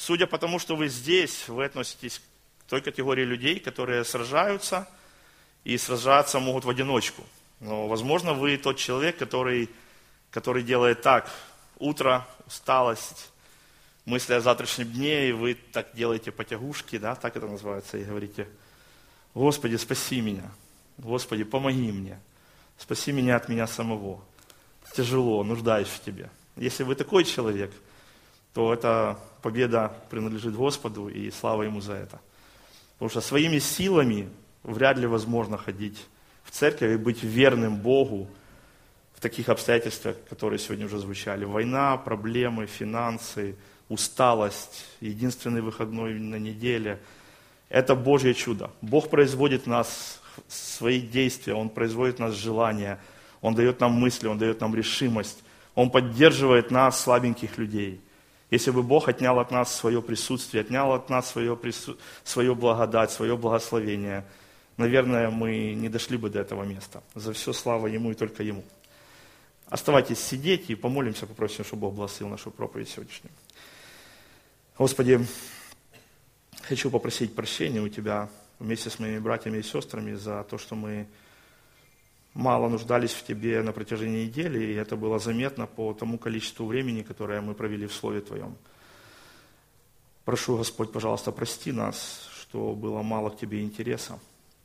Судя по тому, что вы здесь, вы относитесь к той категории людей, которые сражаются, и сражаться могут в одиночку. Но, возможно, вы тот человек, который делает так. Утро, усталость, мысли о завтрашнем дне, и вы так делаете потягушки, да, так это называется, и говорите: Господи, спаси меня, Господи, помоги мне, спаси меня от меня самого. Тяжело, нуждаюсь в Тебе. Если вы такой человек, то эта победа принадлежит Господу, и слава Ему за это. Потому что своими силами вряд ли возможно ходить в церковь и быть верным Богу в таких обстоятельствах, которые сегодня уже звучали. Война, проблемы, финансы, усталость, единственный выходной на неделе. Это Божье чудо. Бог производит в нас свои действия, Он производит в нас желания, Он дает нам мысли, Он дает нам решимость. Он поддерживает нас, слабеньких людей. Если бы Бог отнял от нас свое присутствие, отнял от нас свою благодать, свое благословение, наверное, мы не дошли бы до этого места. За все слава Ему и только Ему. Оставайтесь сидеть и помолимся, попросим, чтобы Бог благословил нашу проповедь сегодняшнюю. Господи, хочу попросить прощения у Тебя вместе с моими братьями и сестрами за то, что мы мало нуждались в Тебе на протяжении недели, и это было заметно по тому количеству времени, которое мы провели в Слове Твоем. Прошу, Господь, пожалуйста, прости нас, что было мало к Тебе интереса.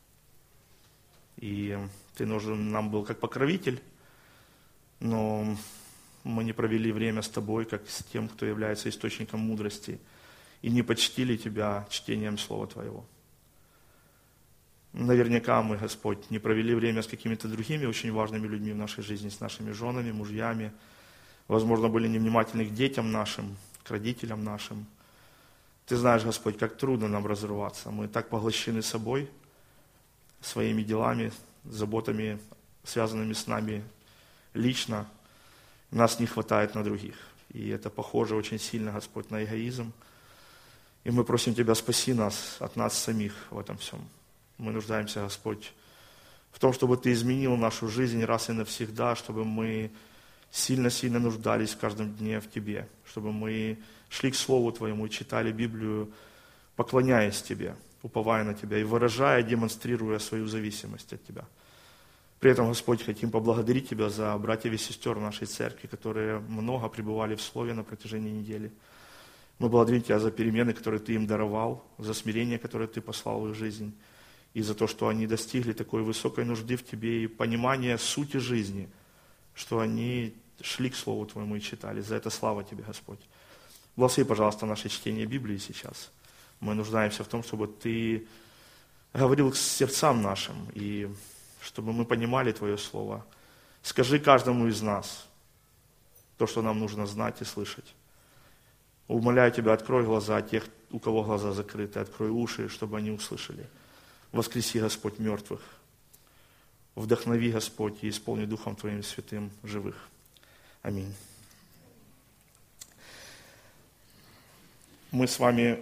И Ты нужен нам был как покровитель, но мы не провели время с Тобой, как с тем, кто является источником мудрости, и не почтили Тебя чтением Слова Твоего. Наверняка мы, Господь, не провели время с какими-то другими очень важными людьми в нашей жизни, с нашими женами, мужьями. Возможно, были невнимательны к детям нашим, к родителям нашим. Ты знаешь, Господь, как трудно нам разрываться. Мы так поглощены собой, своими делами, заботами, связанными с нами лично. Нас не хватает на других. И это похоже очень сильно, Господь, на эгоизм. И мы просим Тебя, спаси нас от нас самих в этом всем. Мы нуждаемся, Господь, в том, чтобы Ты изменил нашу жизнь раз и навсегда, чтобы мы сильно-сильно нуждались в каждом дне в Тебе, чтобы мы шли к Слову Твоему и читали Библию, поклоняясь Тебе, уповая на Тебя и выражая, демонстрируя свою зависимость от Тебя. При этом, Господь, хотим поблагодарить Тебя за братьев и сестер нашей церкви, которые много пребывали в Слове на протяжении недели. Мы благодарим Тебя за перемены, которые Ты им даровал, за смирение, которое Ты послал в их жизнь, и за то, что они достигли такой высокой нужды в Тебе и понимания сути жизни, что они шли к Слову Твоему и читали. За это слава Тебе, Господь. Благослови, пожалуйста, наше чтение Библии сейчас. Мы нуждаемся в том, чтобы Ты говорил к сердцам нашим, и чтобы мы понимали Твое Слово. Скажи каждому из нас то, что нам нужно знать и слышать. Умоляю Тебя, открой глаза тех, у кого глаза закрыты, открой уши, чтобы они услышали. Воскреси, Господь, мертвых. Вдохнови, Господь, и исполни Духом Твоим святым живых. Аминь. Мы с вами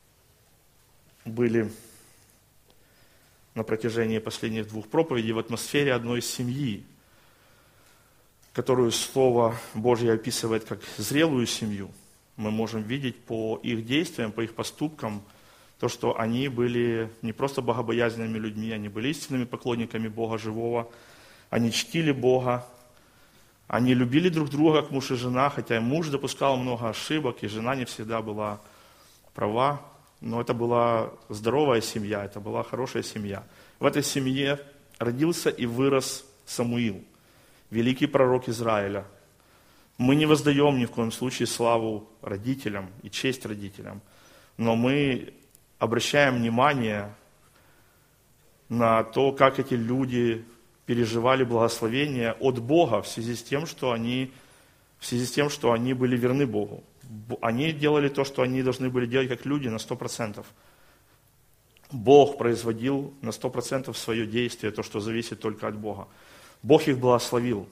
были на протяжении последних 2 проповедей в атмосфере одной семьи, которую Слово Божье описывает как зрелую семью. Мы можем видеть по их действиям, по их поступкам, то, что они были не просто богобоязненными людьми, они были истинными поклонниками Бога живого, они чтили Бога, они любили друг друга, как муж и жена, хотя и муж допускал много ошибок, и жена не всегда была права, но это была здоровая семья, это была хорошая семья. В этой семье родился и вырос Самуил, великий пророк Израиля. Мы не воздаем ни в коем случае славу родителям и честь родителям, но мы обращаем внимание на то, как эти люди переживали благословение от Бога в связи с тем, что они были верны Богу. Они делали то, что они должны были делать как люди на 100%. Бог производил на 100% свое действие, то, что зависит только от Бога. Бог их благословил.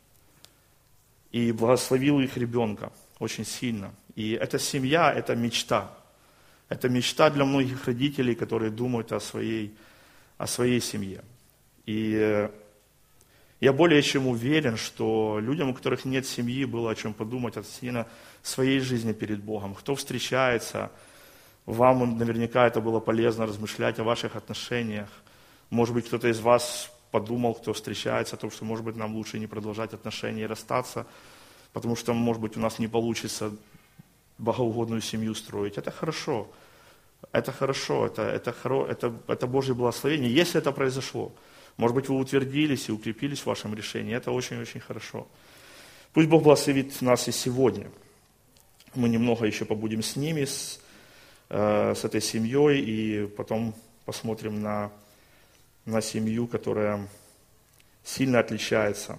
И благословил их ребенка очень сильно. И эта семья – это мечта. Это мечта для многих родителей, которые думают о своей семье. И Я более чем уверен, что людям, у которых нет семьи, было о чем подумать относительно своей жизни перед Богом. Кто встречается, вам наверняка это было полезно размышлять о ваших отношениях. Может быть, кто-то из вас подумал, кто встречается, о том, что, может быть, нам лучше не продолжать отношения и расстаться, потому что, может быть, у нас не получится богоугодную семью строить. Это хорошо. Это хорошо, это Божье благословение, если это произошло. Может быть, вы утвердились и укрепились в вашем решении. Это очень-очень хорошо. Пусть Бог благословит нас и сегодня. Мы немного еще побудем с ними, с этой семьей, и потом посмотрим на семью, которая сильно отличается.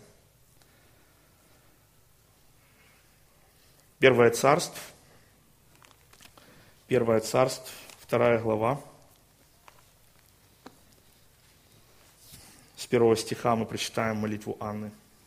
Первое Царств, 2 глава. С 1 стиха мы прочитаем молитву Анны.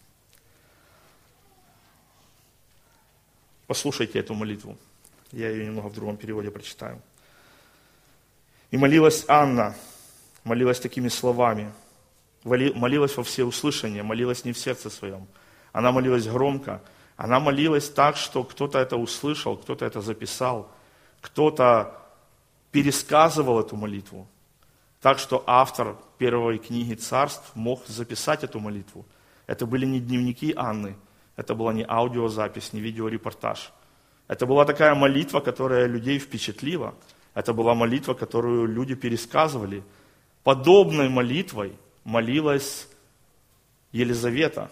Послушайте эту молитву. Я ее немного в другом переводе прочитаю. «И молилась Анна, молилась такими словами, молилась во всеуслышание, молилась не в сердце своем. Она молилась громко, она молилась так, что кто-то это услышал, кто-то это записал, кто-то пересказывал эту молитву. Так что автор первой книги Царств мог записать эту молитву. Это были не дневники Анны, это была не аудиозапись, не видеорепортаж. Это была такая молитва, которая людей впечатлила. Это была молитва, которую люди пересказывали. Подобной молитвой молилась Елизавета,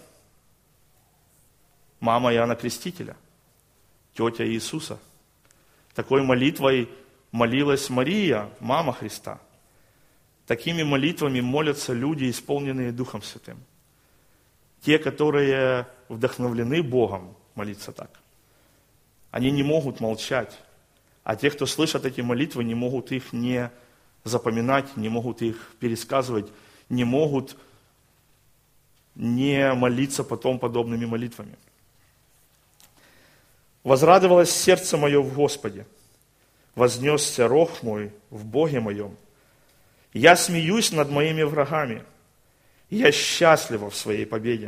мама Иоанна Крестителя, тетя Иисуса. Такой молитвой молилась Мария, мама Христа. Такими молитвами молятся люди, исполненные Духом Святым. Те, которые вдохновлены Богом, молиться так. Они не могут молчать. А те, кто слышат эти молитвы, не могут их не запоминать, не могут их пересказывать, не могут не молиться потом подобными молитвами. «Возрадовалось сердце мое в Господе, вознесся рог мой в Боге моем. Я смеюсь над моими врагами, я счастлива в своей победе.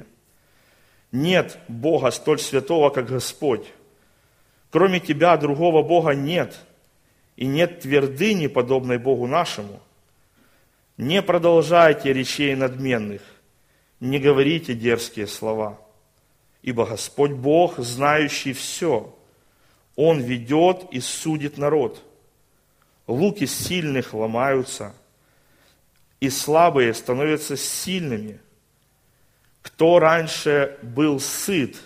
Нет Бога столь святого, как Господь. Кроме Тебя другого Бога нет, и нет твердыни, подобной Богу нашему. Не продолжайте речей надменных, не говорите дерзкие слова, ибо Господь Бог, знающий все, Он ведет и судит народ. Луки сильных ломаются, и слабые становятся сильными. Кто раньше был сыт,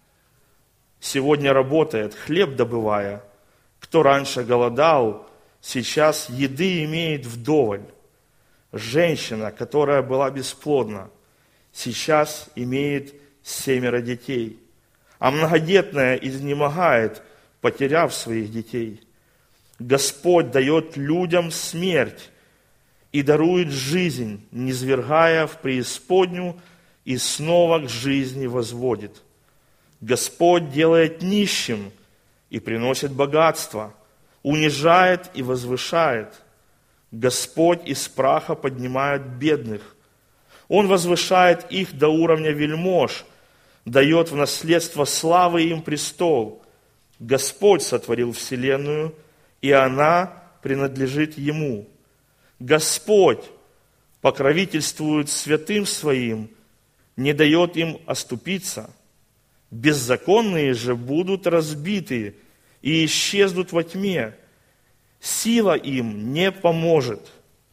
сегодня работает, хлеб добывая. Кто раньше голодал, сейчас еды имеет вдоволь. Женщина, которая была бесплодна, сейчас имеет 7 детей. А многодетная изнемогает, потеряв своих детей. Господь дает людям смерть и дарует жизнь, низвергая в преисподнюю, и снова к жизни возводит. Господь делает нищим и приносит богатство, унижает и возвышает. Господь из праха поднимает бедных. Он возвышает их до уровня вельмож, дает в наследство славы им престол. Господь сотворил вселенную, и она принадлежит Ему. Господь покровительствует святым Своим, не дает им оступиться. Беззаконные же будут разбиты и исчезнут во тьме. Сила им не поможет.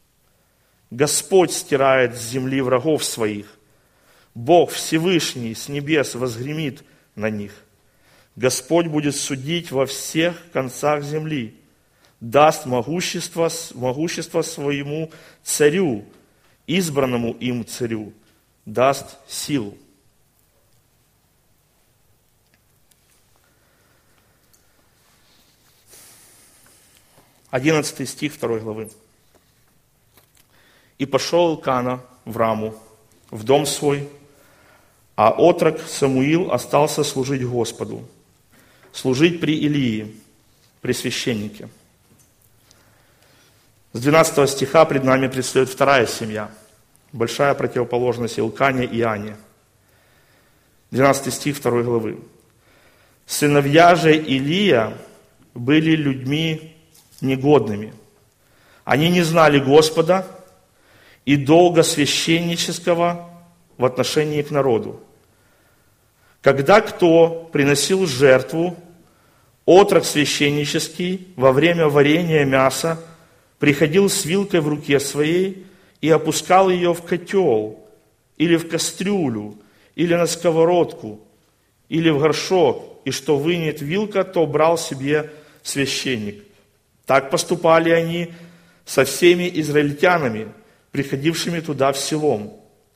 Господь стирает с земли врагов своих. Бог Всевышний с небес возгремит на них. Господь будет судить во всех концах земли. Даст могущество своему царю, избранному им царю, даст силу. Одиннадцатый стих 2 главы. «И пошел Элкана в Раму, в дом свой, а отрок Самуил остался служить Господу, служить при Илии, при священнике». С 12 стиха пред нами предстает вторая семья, большая противоположность Илкане и Ане. 12 стих 2 главы. «Сыновья же Илия были людьми негодными. Они не знали Господа и долга священнического в отношении к народу. Когда кто приносил жертву, отрок священнический во время варения мяса приходил с вилкой в руке своей и опускал ее в котел, или в кастрюлю, или на сковородку, или в горшок, и что вынет вилка, то брал себе священник. Так поступали они со всеми израильтянами, приходившими туда в селом.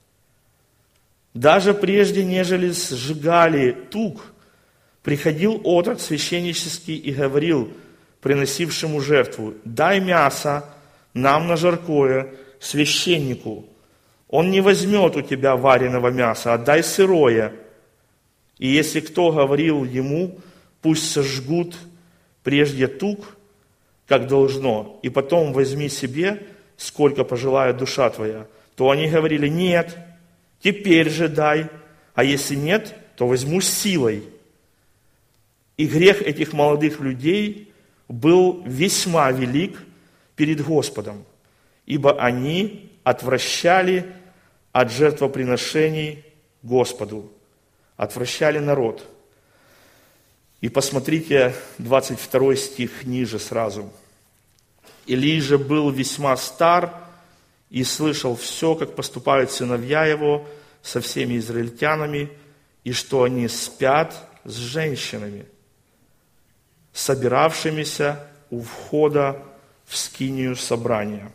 Даже прежде, нежели сжигали тук, приходил отрок священнический и говорил приносившему жертву: дай мясо нам на жаркое, священнику. Он не возьмет у тебя вареного мяса, отдай сырое. И если кто говорил ему: пусть сожгут прежде тук, как должно, и потом возьми себе, сколько пожелает душа твоя, то они говорили: нет, теперь же дай, а если нет, то возьму силой. И грех этих молодых людей был весьма велик перед Господом, ибо они отвращали от жертвоприношений Господу, отвращали народ. И посмотрите 22 стих ниже сразу. «Илий же был весьма стар и слышал все, как поступают сыновья его со всеми израильтянами, и что они спят с женщинами, собиравшимися у входа в скинию собрания».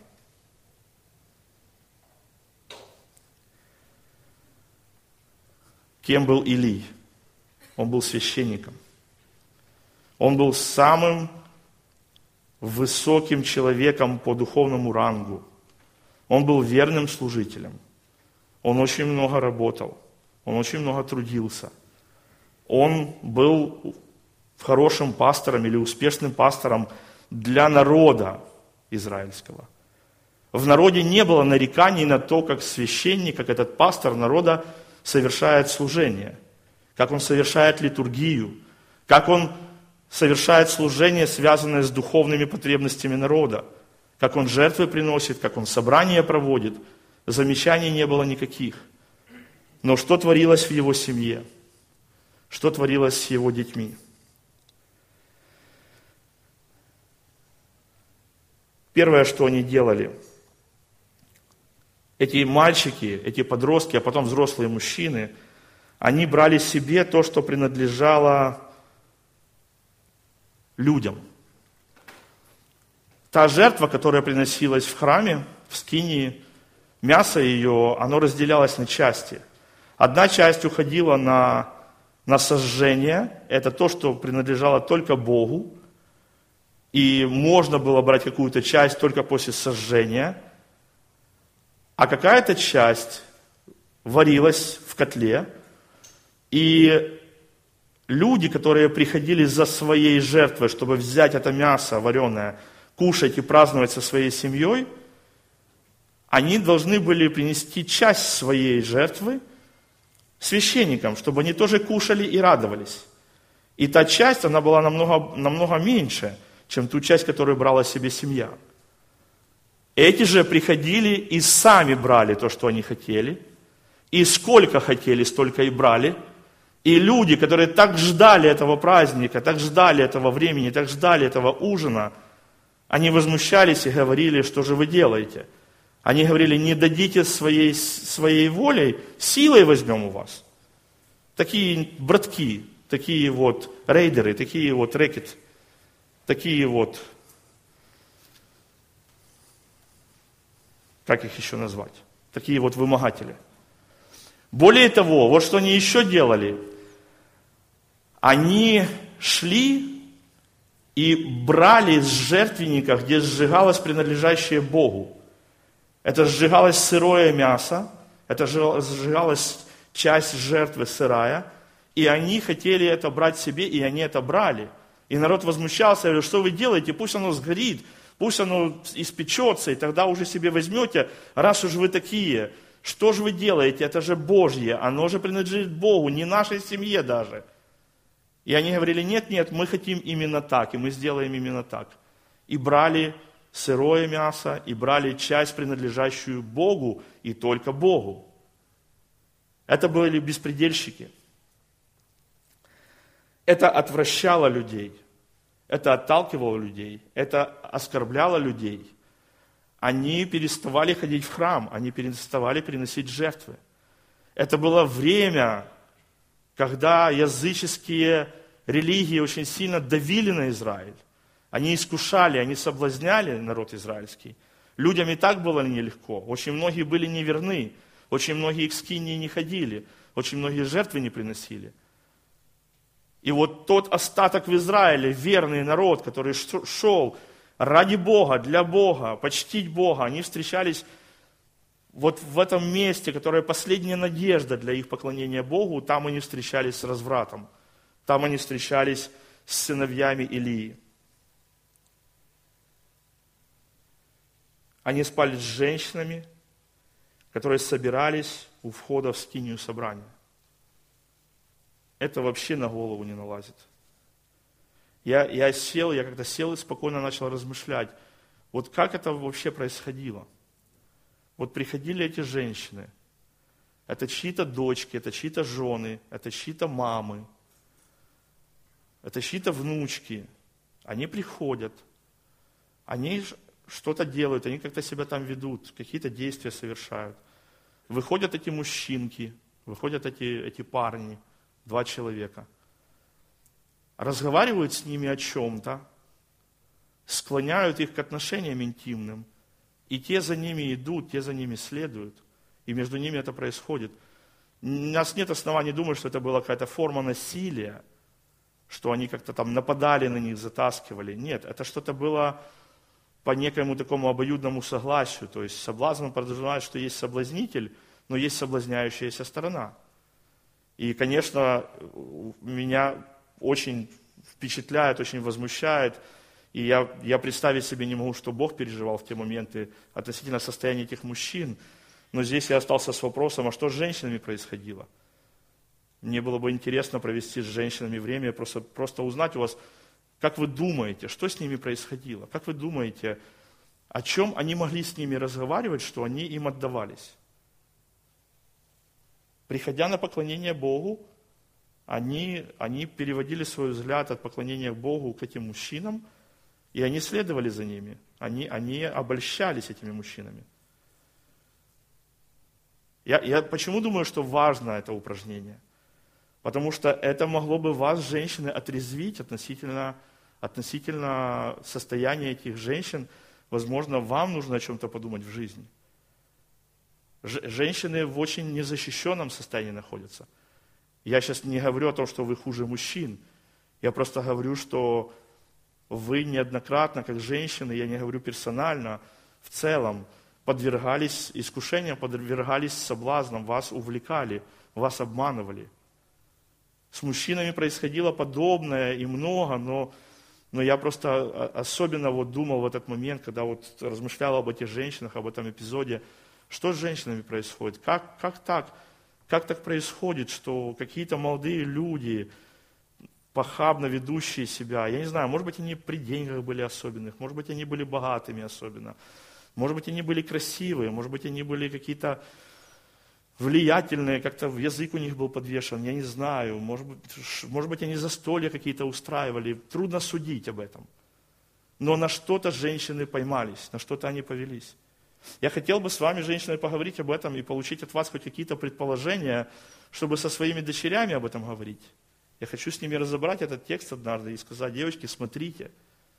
Кем был Илий? Он был священником. Он был самым высоким человеком по духовному рангу. Он был верным служителем. Он очень много работал. Он очень много трудился. Он был хорошим пастором или успешным пастором для народа израильского. В народе не было нареканий на то, как священник, как этот пастор народа совершает служение, как он совершает литургию, как он совершает служение, связанное с духовными потребностями народа, как он жертвы приносит, как он собрания проводит. Замечаний не было никаких. Но что творилось в его семье? Что творилось с его детьми? Первое, что они делали, эти мальчики, эти подростки, а потом взрослые мужчины, они брали себе то, что принадлежало людям. Та жертва, которая приносилась в храме, в скинии, мясо ее, оно разделялось на части. Одна часть уходила на сожжение, это то, что принадлежало только Богу, и можно было брать какую-то часть только после сожжения, а какая-то часть варилась в котле, и люди, которые приходили за своей жертвой, чтобы взять это мясо вареное, кушать и праздновать со своей семьей, они должны были принести часть своей жертвы священникам, чтобы они тоже кушали и радовались. И та часть, она была намного меньше, чем ту часть, которую брала себе семья. Эти же приходили и сами брали то, что они хотели, и сколько хотели, столько и брали. И люди, которые так ждали этого праздника, так ждали этого времени, так ждали этого ужина, они возмущались и говорили: что же вы делаете? Они говорили: не дадите своей волей, силой возьмем у вас. Такие братки, такие вот рейдеры, такие вот рэкет, такие вот, как их еще назвать? Такие вот вымогатели. Более того, вот что они еще делали. Они шли и брали из жертвенника, где сжигалось принадлежащее Богу. Это сжигалось сырое мясо, это сжигалась часть жертвы сырая, и они хотели это брать себе, и они это брали. И народ возмущался, говорил: что вы делаете, пусть оно сгорит, пусть оно испечется, и тогда уже себе возьмете, раз уж вы такие Что же вы делаете? Это же Божье, оно же принадлежит Богу, не нашей семье даже. И они говорили, нет, мы хотим именно так, и мы сделаем именно так. И брали сырое мясо, и брали часть, принадлежащую Богу, и только Богу. Это были беспредельщики. Это отвращало людей, это отталкивало людей, это оскорбляло людей. Они переставали ходить в храм, они переставали приносить жертвы. Это было время, когда языческие религии очень сильно давили на Израиль. Они искушали, они соблазняли народ израильский. Людям и так было нелегко. Очень многие были неверны, очень многие к скинии не ходили, очень многие жертвы не приносили. И вот тот остаток в Израиле, верный народ, который шел ради Бога, для Бога, почтить Бога, они встречались вот в этом месте, которое последняя надежда для их поклонения Богу, там они встречались с развратом, там они встречались с сыновьями Илии. Они спали с женщинами, которые собирались у входа в скинию собрания. Это вообще на голову не налазит. Я как-то сел и спокойно начал размышлять, вот как это вообще происходило. Вот приходили эти женщины, это чьи-то дочки, это чьи-то жены, это чьи-то мамы, это чьи-то внучки. Они приходят, они что-то делают, они как-то себя там ведут, какие-то действия совершают. Выходят эти мужчинки, выходят эти парни, 2 человека, разговаривают с ними о чем-то, склоняют их к отношениям интимным, и те за ними идут, те за ними следуют, и между ними это происходит. У нас нет оснований думать, что это была какая-то форма насилия, что они как-то там нападали на них, затаскивали. Нет, это что-то было по некоему такому обоюдному согласию. То есть соблазн подразумевает, что есть соблазнитель, но есть соблазняющаяся сторона. И, конечно, меня очень впечатляет, очень возмущает, и я представить себе не могу, что Бог переживал в те моменты относительно состояния этих мужчин. Но здесь я остался с вопросом, а что с женщинами происходило? Мне было бы интересно провести с женщинами время, просто узнать у вас, как вы думаете, что с ними происходило? Как вы думаете, о чем они могли с ними разговаривать, что они им отдавались? Приходя на поклонение Богу, они переводили свой взгляд от поклонения Богу к этим мужчинам, и они следовали за ними. Они обольщались этими мужчинами. Я почему думаю, что важно это упражнение? Потому что это могло бы вас, женщины, отрезвить относительно состояния этих женщин. Возможно, вам нужно о чем-то подумать в жизни. Женщины в очень незащищенном состоянии находятся. Я сейчас не говорю о том, что вы хуже мужчин. Я просто говорю, что вы неоднократно, как женщины, я не говорю персонально, в целом, подвергались искушениям, подвергались соблазнам, вас увлекали, вас обманывали. С мужчинами происходило подобное и много, но я просто особенно думал в этот момент, когда размышлял об этих женщинах, об этом эпизоде, что с женщинами происходит, как так происходит, что какие-то молодые люди, похабно ведущие себя, я не знаю, может быть, они при деньгах были особенных, может быть, они были богатыми особенно, может быть, они были красивые, может быть, они были какие-то влиятельные, как-то язык у них был подвешен, я не знаю, может быть, они застолья какие-то устраивали, трудно судить об этом. Но на что-то женщины поймались, на что-то они повелись. Я хотел бы с вами, женщины, поговорить об этом и получить от вас хоть какие-то предположения, чтобы со своими дочерями об этом говорить. Я хочу с ними разобрать этот текст однажды и сказать: девочки, смотрите,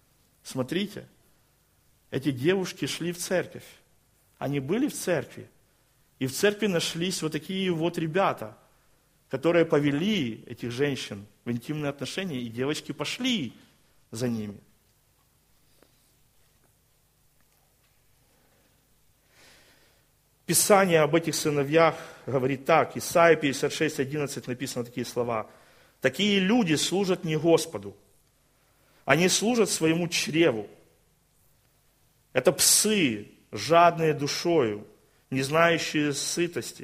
эти девушки шли в церковь, они были в церкви, и в церкви нашлись вот такие ребята, которые повели этих женщин в интимные отношения, и девочки пошли за ними. Писание об этих сыновьях говорит так, Исайя 56:11 написано такие слова: «Такие люди служат не Господу, они служат своему чреву. Это псы, жадные душою, не знающие сытости.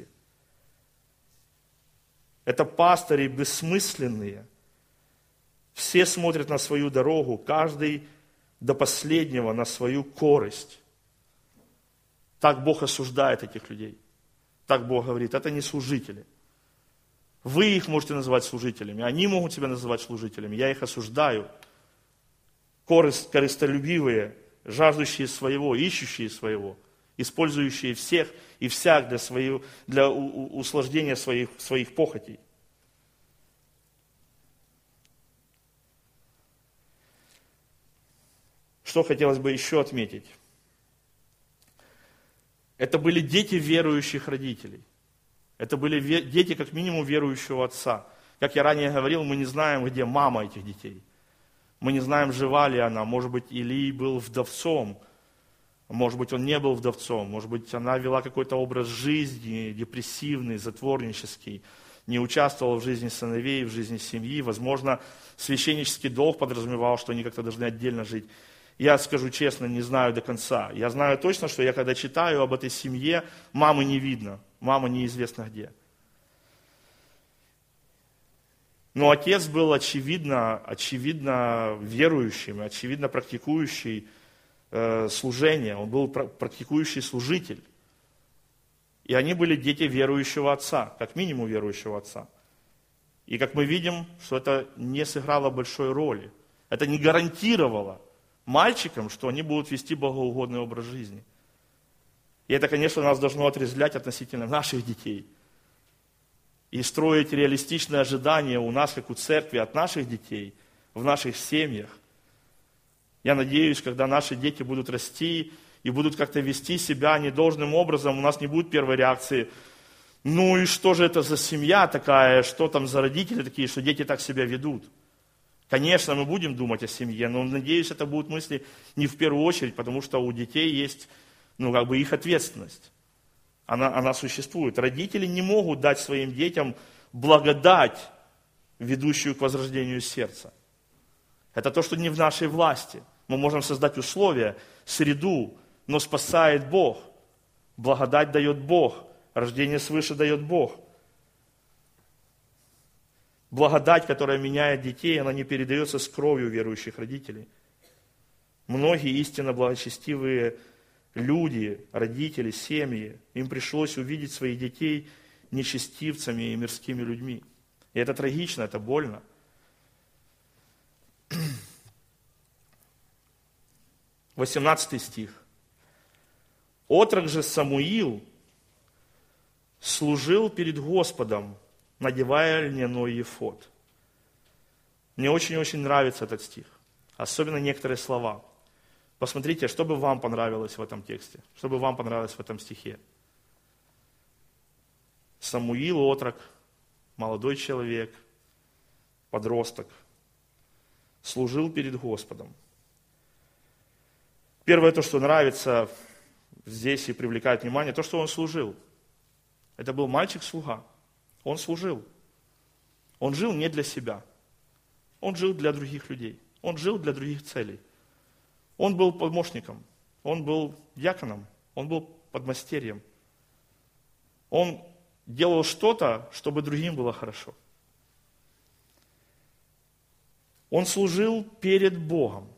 Это пастыри бессмысленные. Все смотрят на свою дорогу, каждый до последнего на свою корость. Так Бог осуждает этих людей. Так Бог говорит, это не служители. Вы их можете называть служителями, они могут себя называть служителями. Я их осуждаю. Корыстолюбивые, жаждущие своего, ищущие своего, использующие всех и всяк для услаждения своих похотей. Что хотелось бы еще отметить? Это были дети верующих родителей. Это были дети, как минимум, верующего отца. Как я ранее говорил, мы не знаем, где мама этих детей. Мы не знаем, жива ли она. Может быть, Илий был вдовцом. Может быть, он не был вдовцом. Может быть, она вела какой-то образ жизни, депрессивный, затворнический. Не участвовала в жизни сыновей, в жизни семьи. Возможно, священнический долг подразумевал, что они как-то должны отдельно жить. Я скажу честно, не знаю до конца. Я знаю точно, что я когда читаю об этой семье, мамы не видно. Мама неизвестно где. Но отец был очевидно верующим, очевидно практикующий служение. Он был практикующий служитель. И они были дети верующего отца, как минимум верующего отца. И как мы видим, что это не сыграло большой роли. Это не гарантировало мальчикам, что они будут вести богоугодный образ жизни. И это, конечно, нас должно отрезвлять относительно наших детей. И строить реалистичные ожидания у нас, как у церкви, от наших детей, в наших семьях. Я надеюсь, когда наши дети будут расти и будут как-то вести себя недолжным образом, у нас не будет первой реакции: ну и что же это за семья такая, что там за родители такие, что дети так себя ведут. Конечно, мы будем думать о семье, но, надеюсь, это будут мысли не в первую очередь, потому что у детей есть, их ответственность. Она существует. Родители не могут дать своим детям благодать, ведущую к возрождению сердца. Это то, что не в нашей власти. Мы можем создать условия, среду, но спасает Бог. Благодать дает Бог. Рождение свыше дает Бог. Благодать, которая меняет детей, она не передается с кровью верующих родителей. Многие истинно благочестивые люди, родители, семьи, им пришлось увидеть своих детей нечестивцами и мирскими людьми. И это трагично, это больно. 18 стих. «Отрок же Самуил служил перед Господом, надевая льняной ефод». Мне очень-очень нравится этот стих, особенно некоторые слова. Посмотрите, что бы вам понравилось в этом тексте, что бы вам понравилось в этом стихе. Самуил, отрок, молодой человек, подросток, служил перед Господом. Первое, то, что нравится здесь и привлекает внимание, то, что он служил. Это был мальчик-слуга. Он служил. Он жил не для себя. Он жил для других людей. Он жил для других целей. Он был помощником. Он был диаконом. Он был подмастерьем. Он делал что-то, чтобы другим было хорошо. Он служил перед Богом.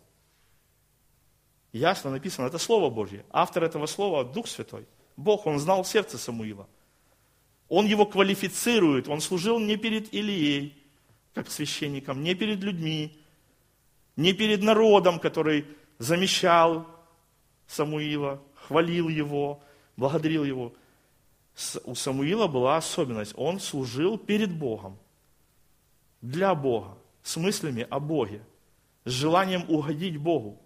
Ясно написано, это Слово Божье. Автор этого слова – Дух Святой. Бог, Он знал сердце Самуила. Он его квалифицирует. Он служил не перед Илией, как священником, не перед людьми, не перед народом, который замещал Самуила, хвалил его, благодарил его. У Самуила была особенность. Он служил перед Богом, для Бога, с мыслями о Боге, с желанием угодить Богу.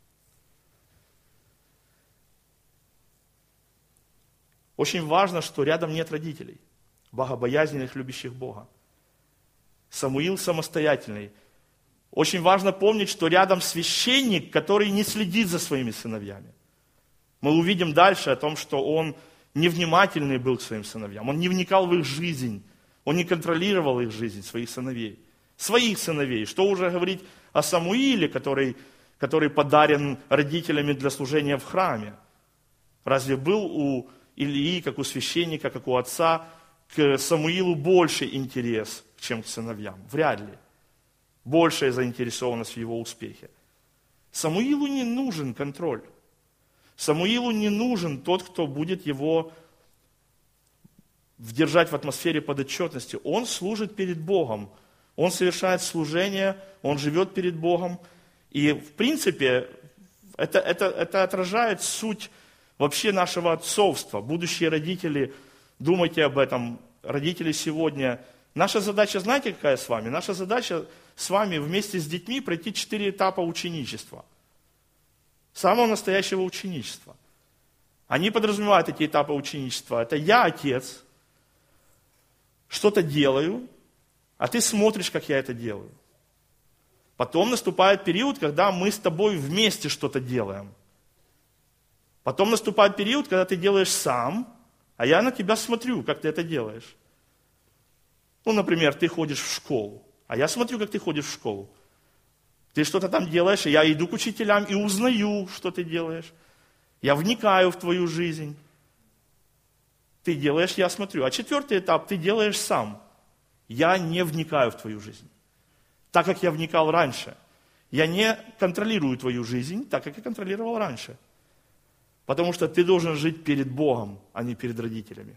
Очень важно, что рядом нет родителей, богобоязненных, любящих Бога. Самуил самостоятельный. Очень важно помнить, что рядом священник, который не следит за своими сыновьями. Мы увидим дальше о том, что он невнимательный был к своим сыновьям. Он не вникал в их жизнь. Он не контролировал их жизнь, своих сыновей. Своих сыновей. Что уже говорить о Самуиле, который подарен родителями для служения в храме? Разве был у Илии, как у священника, как у отца, к Самуилу больше интерес, чем к сыновьям? Вряд ли. Большая заинтересованность в его успехе. Самуилу не нужен контроль. Самуилу не нужен тот, кто будет его держать в атмосфере подотчетности. Он служит перед Богом. Он совершает служение, он живет перед Богом. И в принципе, это отражает суть вообще нашего отцовства. Будущие родители, думайте об этом, родители сегодня. Наша задача, знаете, какая с вами? Наша задача с вами вместе с детьми пройти 4 этапа ученичества. Самого настоящего ученичества. Они подразумевают эти этапы ученичества. Это я, отец, что-то делаю, а ты смотришь, как я это делаю. Потом наступает период, когда мы с тобой вместе что-то делаем. Потом наступает период, когда ты делаешь сам, а я на тебя смотрю, как ты это делаешь. Ну, например, ты ходишь в школу, а я смотрю, как ты ходишь в школу. Ты что-то там делаешь, и я иду к учителям и узнаю, что ты делаешь. Я вникаю в твою жизнь. Ты делаешь, я смотрю. А 4-й этап ты делаешь сам. Я не вникаю в твою жизнь. Так, как я вникал раньше. Я не контролирую твою жизнь, так, как я контролировал раньше. Потому что ты должен жить перед Богом, а не перед родителями.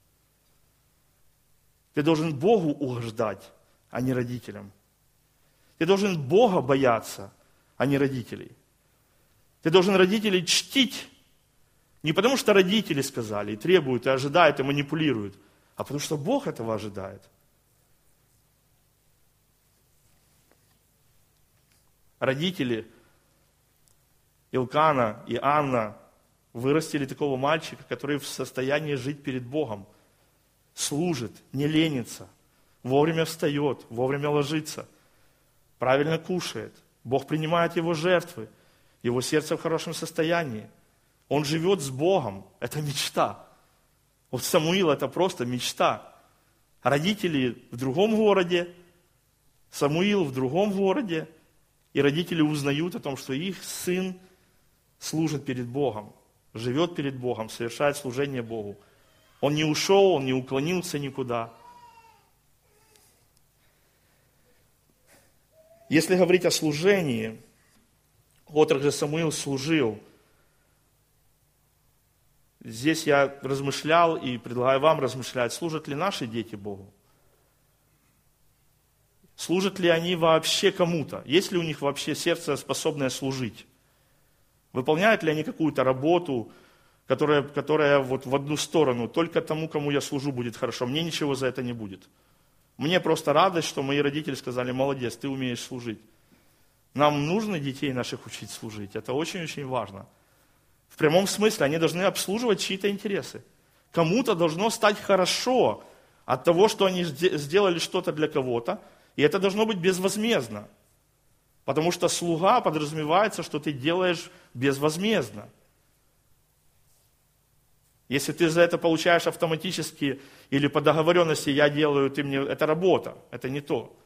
Ты должен Богу угождать, а не родителям. Ты должен Бога бояться, а не родителей. Ты должен родителей чтить, не потому что родители сказали, и требуют, и ожидают, и манипулируют, а потому что Бог этого ожидает. Родители Илкана и Анна вырастили такого мальчика, который в состоянии жить перед Богом, служит, не ленится, вовремя встает, вовремя ложится, правильно кушает. Бог принимает его жертвы, его сердце в хорошем состоянии. Он живет с Богом. Это мечта. Вот Самуил это просто мечта. Родители в другом городе, Самуил в другом городе, и родители узнают о том, что их сын служит перед Богом, живет перед Богом, совершает служение Богу. Он не ушел, он не уклонился никуда. Если говорить о служении, отрок же Самуил служил. Здесь я размышлял и предлагаю вам размышлять, служат ли наши дети Богу? Служат ли они вообще кому-то? Есть ли у них вообще сердце, способное служить? Выполняют ли они какую-то работу, которая вот в одну сторону, только тому, кому я служу, будет хорошо, мне ничего за это не будет. Мне просто радость, что мои родители сказали: молодец, ты умеешь служить. Нам нужно детей наших учить служить, это очень-очень важно. В прямом смысле они должны обслуживать чьи-то интересы. Кому-то должно стать хорошо от того, что они сделали что-то для кого-то, и это должно быть безвозмездно. Потому что слуга подразумевается, что ты делаешь безвозмездно. Если ты за это получаешь автоматически или по договоренности я делаю, ты мне, это работа, это не то.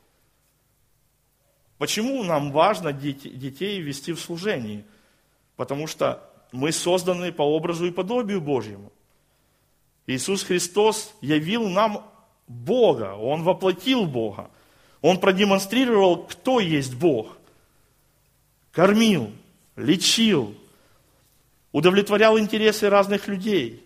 Почему нам важно детей вести в служении? Потому что мы созданы по образу и подобию Божьему. Иисус Христос явил нам Бога, Он воплотил Бога. Он продемонстрировал, кто есть Бог. Кормил, лечил, удовлетворял интересы разных людей,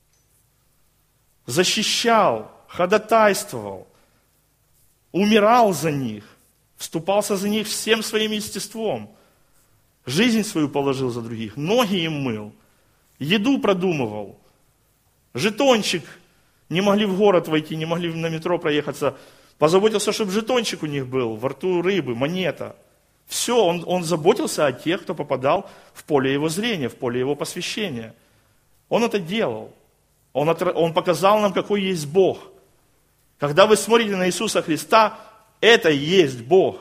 защищал, ходатайствовал, умирал за них, вступался за них всем своим естеством, жизнь свою положил за других, ноги им мыл, еду продумывал, жетончик, не могли в город войти, не могли на метро проехаться, позаботился, чтобы жетончик у них был, во рту рыбы, монета. Все, он заботился о тех, кто попадал в поле его зрения, в поле его посвящения. Он это делал. Он показал нам, какой есть Бог. Когда вы смотрите на Иисуса Христа, это и есть Бог.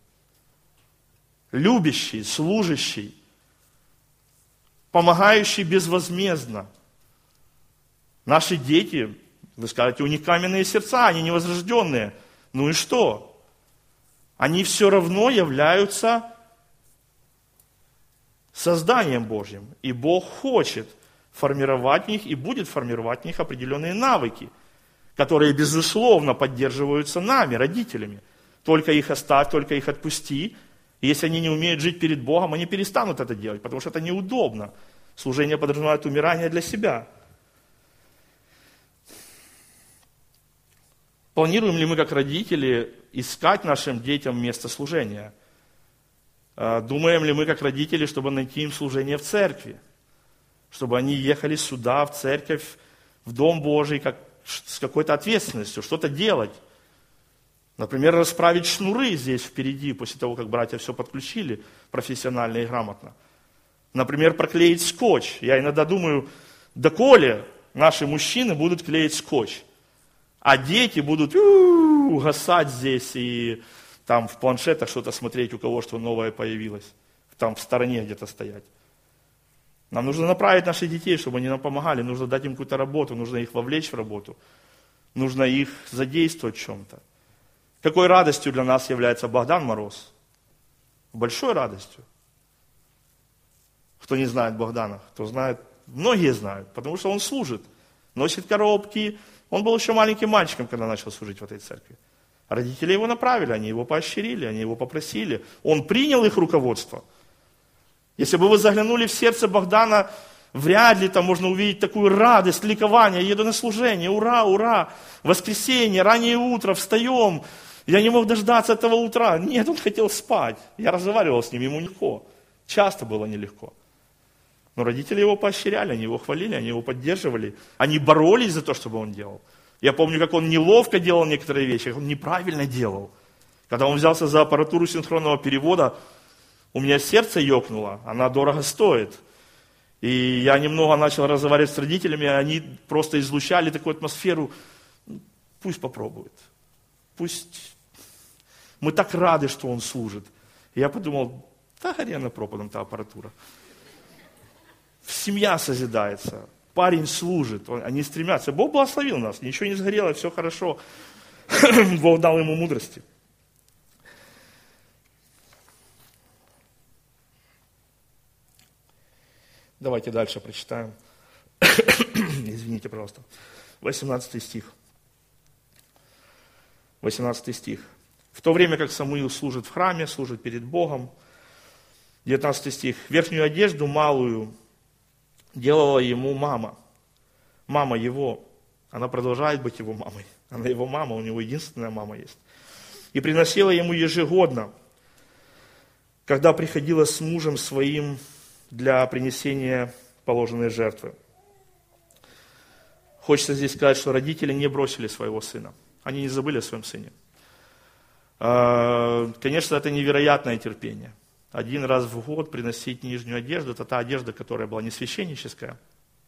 Любящий, служащий, помогающий безвозмездно. Наши дети, вы скажете, у них каменные сердца, они невозрожденные. Ну и что? Они все равно являются созданием Божьим. И Бог хочет формировать в них и будет формировать в них определенные навыки, которые, безусловно, поддерживаются нами, родителями. Только их оставь, только их отпусти. И если они не умеют жить перед Богом, они перестанут это делать, потому что это неудобно. Служение подразумевает умирание для себя. Планируем ли мы, как родители, искать нашим детям место служения? Думаем ли мы, как родители, чтобы найти им служение в церкви? Чтобы они ехали сюда, в церковь, в Дом Божий, с какой-то ответственностью, что-то делать. Например, расправить шнуры здесь впереди, после того, как братья все подключили профессионально и грамотно. Например, проклеить скотч. Я иногда думаю, доколе наши мужчины будут клеить скотч, а дети будут угасать здесь и там в планшетах что-то смотреть, у кого что новое появилось, там в стороне где-то стоять. Нам нужно направить наших детей, чтобы они нам помогали, нужно дать им какую-то работу, нужно их вовлечь в работу, нужно их задействовать в чем-то. Какой радостью для нас является Богдан Мороз? Большой радостью. Кто не знает Богдана, кто знает, многие знают, потому что он служит, носит коробки. Он был еще маленьким мальчиком, когда начал служить в этой церкви. Родители его направили, они его поощрили, они его попросили. Он принял их руководство. Если бы вы заглянули в сердце Богдана, вряд ли там можно увидеть такую радость, ликование. Я еду на служение, ура, ура, воскресенье, раннее утро, встаем. Я не мог дождаться этого утра. Нет, он хотел спать. Я разговаривал с ним, ему нелегко. Часто было нелегко. Но родители его поощряли, они его хвалили, они его поддерживали. Они боролись за то, чтобы он делал. Я помню, как он неловко делал некоторые вещи, как он неправильно делал. Когда он взялся за аппаратуру синхронного перевода, у меня сердце ёкнуло, она дорого стоит. И я немного начал разговаривать с родителями, они просто излучали такую атмосферу. Пусть попробует. Пусть. Мы так рады, что он служит. И я подумал, да горена пропадом та аппаратура. Семья созидается, парень служит, они стремятся. Бог благословил нас, ничего не сгорело, все хорошо. Бог дал ему мудрости. Давайте дальше прочитаем. Извините, пожалуйста. 18 стих. 18 стих. В то время, как Самуил служит в храме, служит перед Богом. 19 стих. Верхнюю одежду малую делала ему мама. Мама его. Она продолжает быть его мамой. Она его мама, у него единственная мама есть. И приносила ему ежегодно, когда приходила с мужем своим для принесения положенной жертвы. Хочется здесь сказать, что родители не бросили своего сына. Они не забыли о своем сыне. Конечно, это невероятное терпение. Один раз в год приносить нижнюю одежду, это та одежда, которая была не священническая.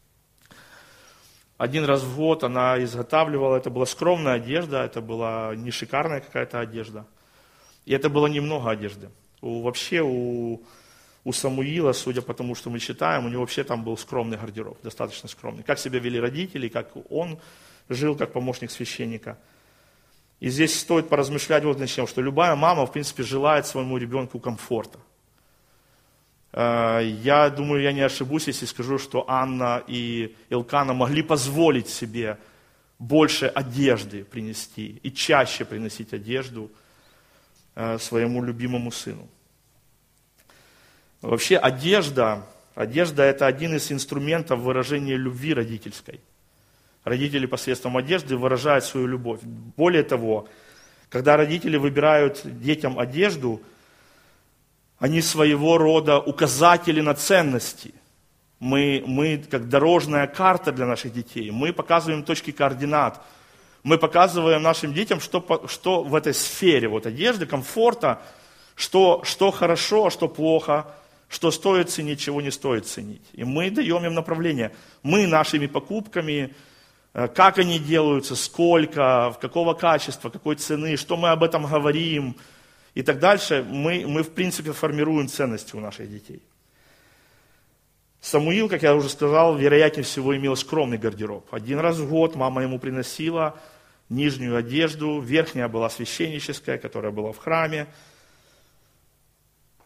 Один раз в год она изготавливала, это была скромная одежда, это была не шикарная какая-то одежда. И это было немного одежды. Вообще у Самуила, судя по тому, что мы читаем, у него вообще там был скромный гардероб, достаточно скромный. Как себя вели родители, как он жил как помощник священника. И здесь стоит поразмышлять вот над чем, что любая мама, в принципе, желает своему ребенку комфорта. Я думаю, я не ошибусь, если скажу, что Анна и Илкана могли позволить себе больше одежды принести и чаще приносить одежду своему любимому сыну. Вообще одежда это один из инструментов выражения любви родительской. Родители посредством одежды выражают свою любовь. Более того, когда родители выбирают детям одежду, они своего рода указатели на ценности. Мы как дорожная карта для наших детей. Мы показываем точки координат. Мы показываем нашим детям, что в этой сфере вот одежды, комфорта, что хорошо, а что плохо, что стоит ценить, чего не стоит ценить. И мы даем им направление. Мы нашими покупками, как они делаются, сколько, какого качества, какой цены, что мы об этом говорим и так дальше, мы в принципе формируем ценности у наших детей. Самуил, как я уже сказал, вероятнее всего имел скромный гардероб. Один раз в год мама ему приносила нижнюю одежду, верхняя была священническая, которая была в храме.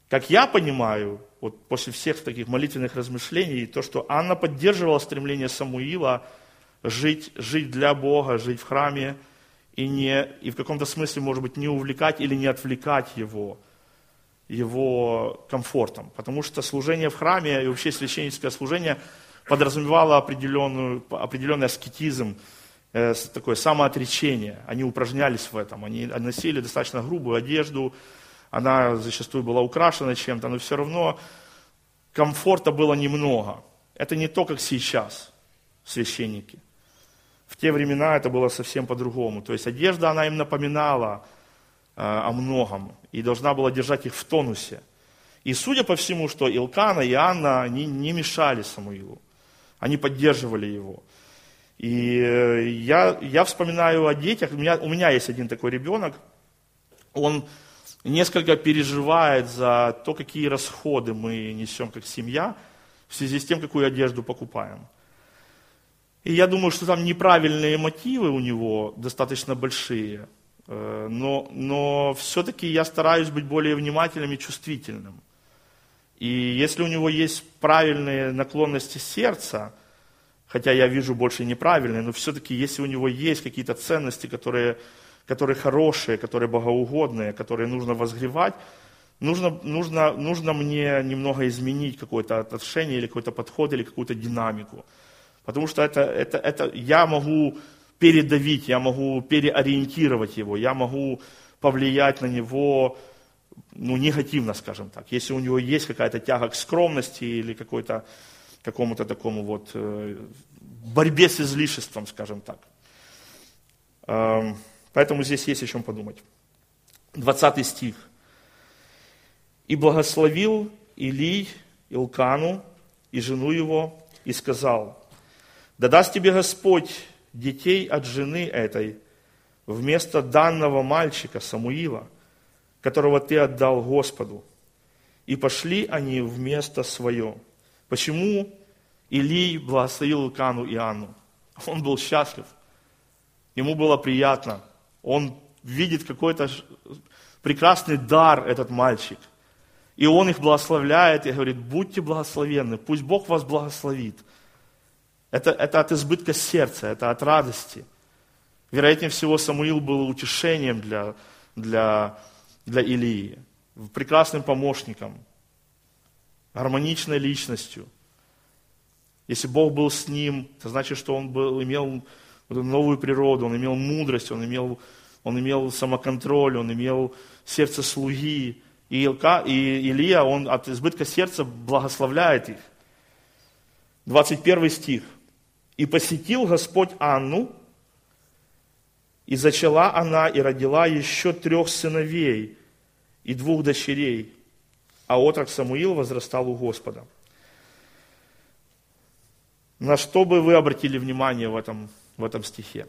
Как я понимаю, вот после всех таких молитвенных размышлений, то, что Анна поддерживала стремление Самуила жить для Бога, жить в храме, и в каком-то смысле, может быть, не увлекать или не отвлекать его комфортом. Потому что служение в храме и вообще священническое служение подразумевало определенный аскетизм, такое самоотречение. Они упражнялись в этом, они носили достаточно грубую одежду, она зачастую была украшена чем-то, но все равно комфорта было немного. Это не то, как сейчас священники. В те времена это было совсем по-другому. То есть одежда, она им напоминала о многом и должна была держать их в тонусе. И судя по всему, что Илкана и Анна, они не мешали Самуилу. Они поддерживали его. И я вспоминаю о детях. У меня есть один такой ребенок. Он несколько переживает за то, какие расходы мы несем как семья в связи с тем, какую одежду покупаем. И я думаю, что там неправильные мотивы у него достаточно большие. Но все-таки я стараюсь быть более внимательным и чувствительным. И если у него есть правильные наклонности сердца, хотя я вижу больше неправильные, но все-таки если у него есть какие-то ценности, которые хорошие, которые богоугодные, которые нужно возгревать, нужно мне немного изменить какое-то отношение или какой-то подход, или какую-то динамику. Потому что это я могу передавить, я могу переориентировать его, я могу повлиять на него негативно, скажем так. Если у него есть какая-то тяга к скромности или какому-то такому вот борьбе с излишеством, скажем так. Поэтому здесь есть о чем подумать. 20 стих. «И благословил Илий Илкану и жену его, и сказал: да даст тебе Господь детей от жены этой вместо данного мальчика Самуила, которого ты отдал Господу. И пошли они в место свое». Почему Илий благословил Илкану и Анну? Он был счастлив. Ему было приятно. Он видит какой-то прекрасный дар, этот мальчик. И он их благословляет и говорит: будьте благословенны, пусть Бог вас благословит. Это от избытка сердца, это от радости. Вероятнее всего, Самуил был утешением для Илии, прекрасным помощником, гармоничной личностью. Если Бог был с ним, это значит, что он имел новую природу, он имел мудрость, он имел самоконтроль, он имел сердце слуги. И Илия, он от избытка сердца благословляет их. 21 стих. «И посетил Господь Анну, и зачала она, и родила еще 3 сыновей и 2 дочерей, а отрок Самуил возрастал у Господа». На что бы вы обратили внимание в этом стихе?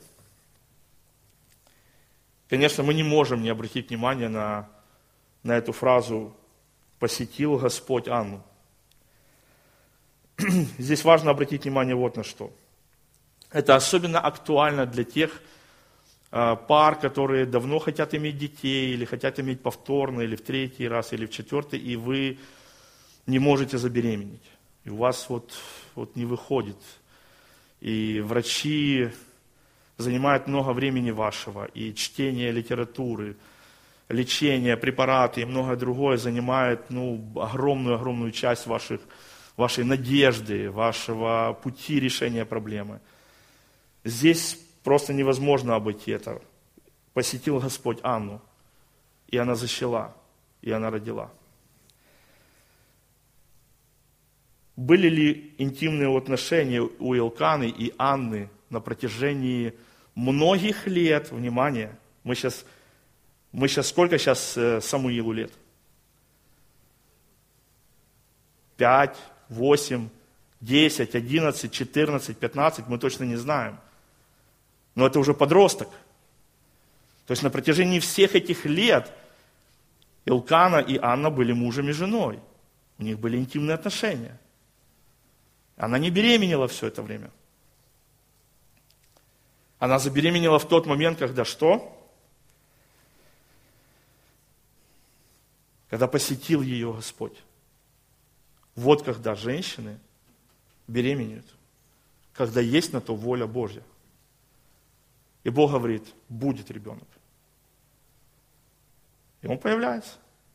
Конечно, мы не можем не обратить внимание на эту фразу «посетил Господь Анну». Здесь важно обратить внимание вот на что. Это особенно актуально для тех пар, которые давно хотят иметь детей, или хотят иметь повторно, или в 3-й раз, или в 4-й, и вы не можете забеременеть. И у вас вот не выходит. И врачи занимают много времени вашего, и чтение литературы, лечение, препараты и многое другое занимает огромную часть вашей надежды, вашего пути решения проблемы. Здесь просто невозможно обойти это. Посетил Господь Анну, и она зачала, и она родила. Были ли интимные отношения у Илканы и Анны на протяжении многих лет? Внимание, мы сейчас сколько сейчас Самуилу лет? 5, 8, 10, 11, 14, 15, мы точно не знаем. Но это уже подросток. То есть на протяжении всех этих лет Илкана и Анна были мужем и женой. У них были интимные отношения. Она не беременела все это время. Она забеременела в тот момент, когда что? когда посетил ее Господь. Вот когда женщины беременеют, когда есть на то воля Божья. И Бог говорит, будет ребенок. И он появляется.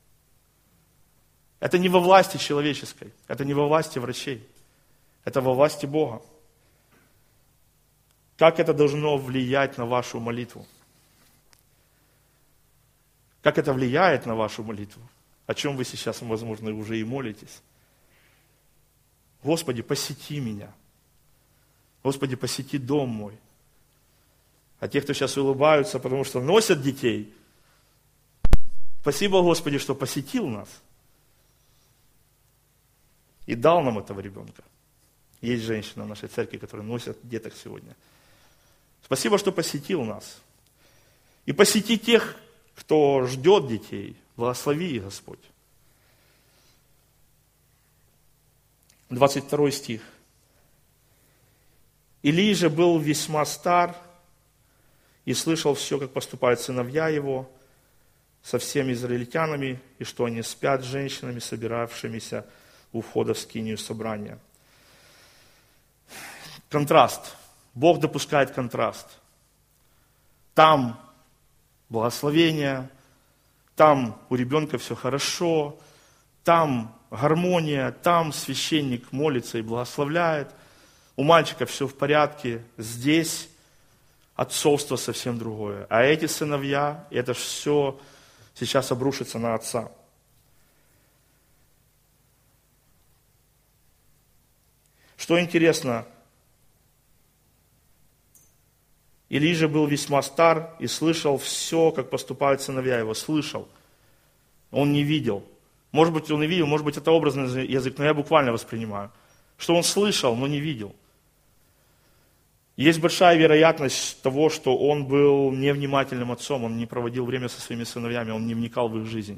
Это не во власти человеческой, это не во власти врачей, это во власти Бога. Как это должно влиять на вашу молитву? Как это влияет на вашу молитву? О чем вы сейчас, возможно, уже и молитесь? Господи, посети меня. Господи, посети дом мой. А те, кто сейчас улыбаются, потому что носят детей, спасибо, Господи, что посетил нас и дал нам этого ребенка. Есть женщина в нашей церкви, которая носит деток сегодня. Спасибо, что посетил нас. И посети тех, кто ждет детей. Благослови их, Господь. 22 стих. Илий же был весьма стар и слышал все, как поступают сыновья его со всеми израильтянами, и что они спят с женщинами, собиравшимися у входа в скинию собрания. Контраст. Бог допускает контраст. Там благословение, там у ребенка все хорошо, там гармония, там священник молится и благословляет, у мальчика все в порядке, здесь отцовство совсем другое. А эти сыновья, это все сейчас обрушится на отца. Что интересно, Илий же был весьма стар и слышал все, как поступают сыновья его. Слышал. Он не видел. Может быть, он и видел, может быть, это образный язык, но я буквально воспринимаю. Что он слышал, но не видел. Есть большая вероятность того, что он был невнимательным отцом, он не проводил время со своими сыновьями, он не вникал в их жизнь.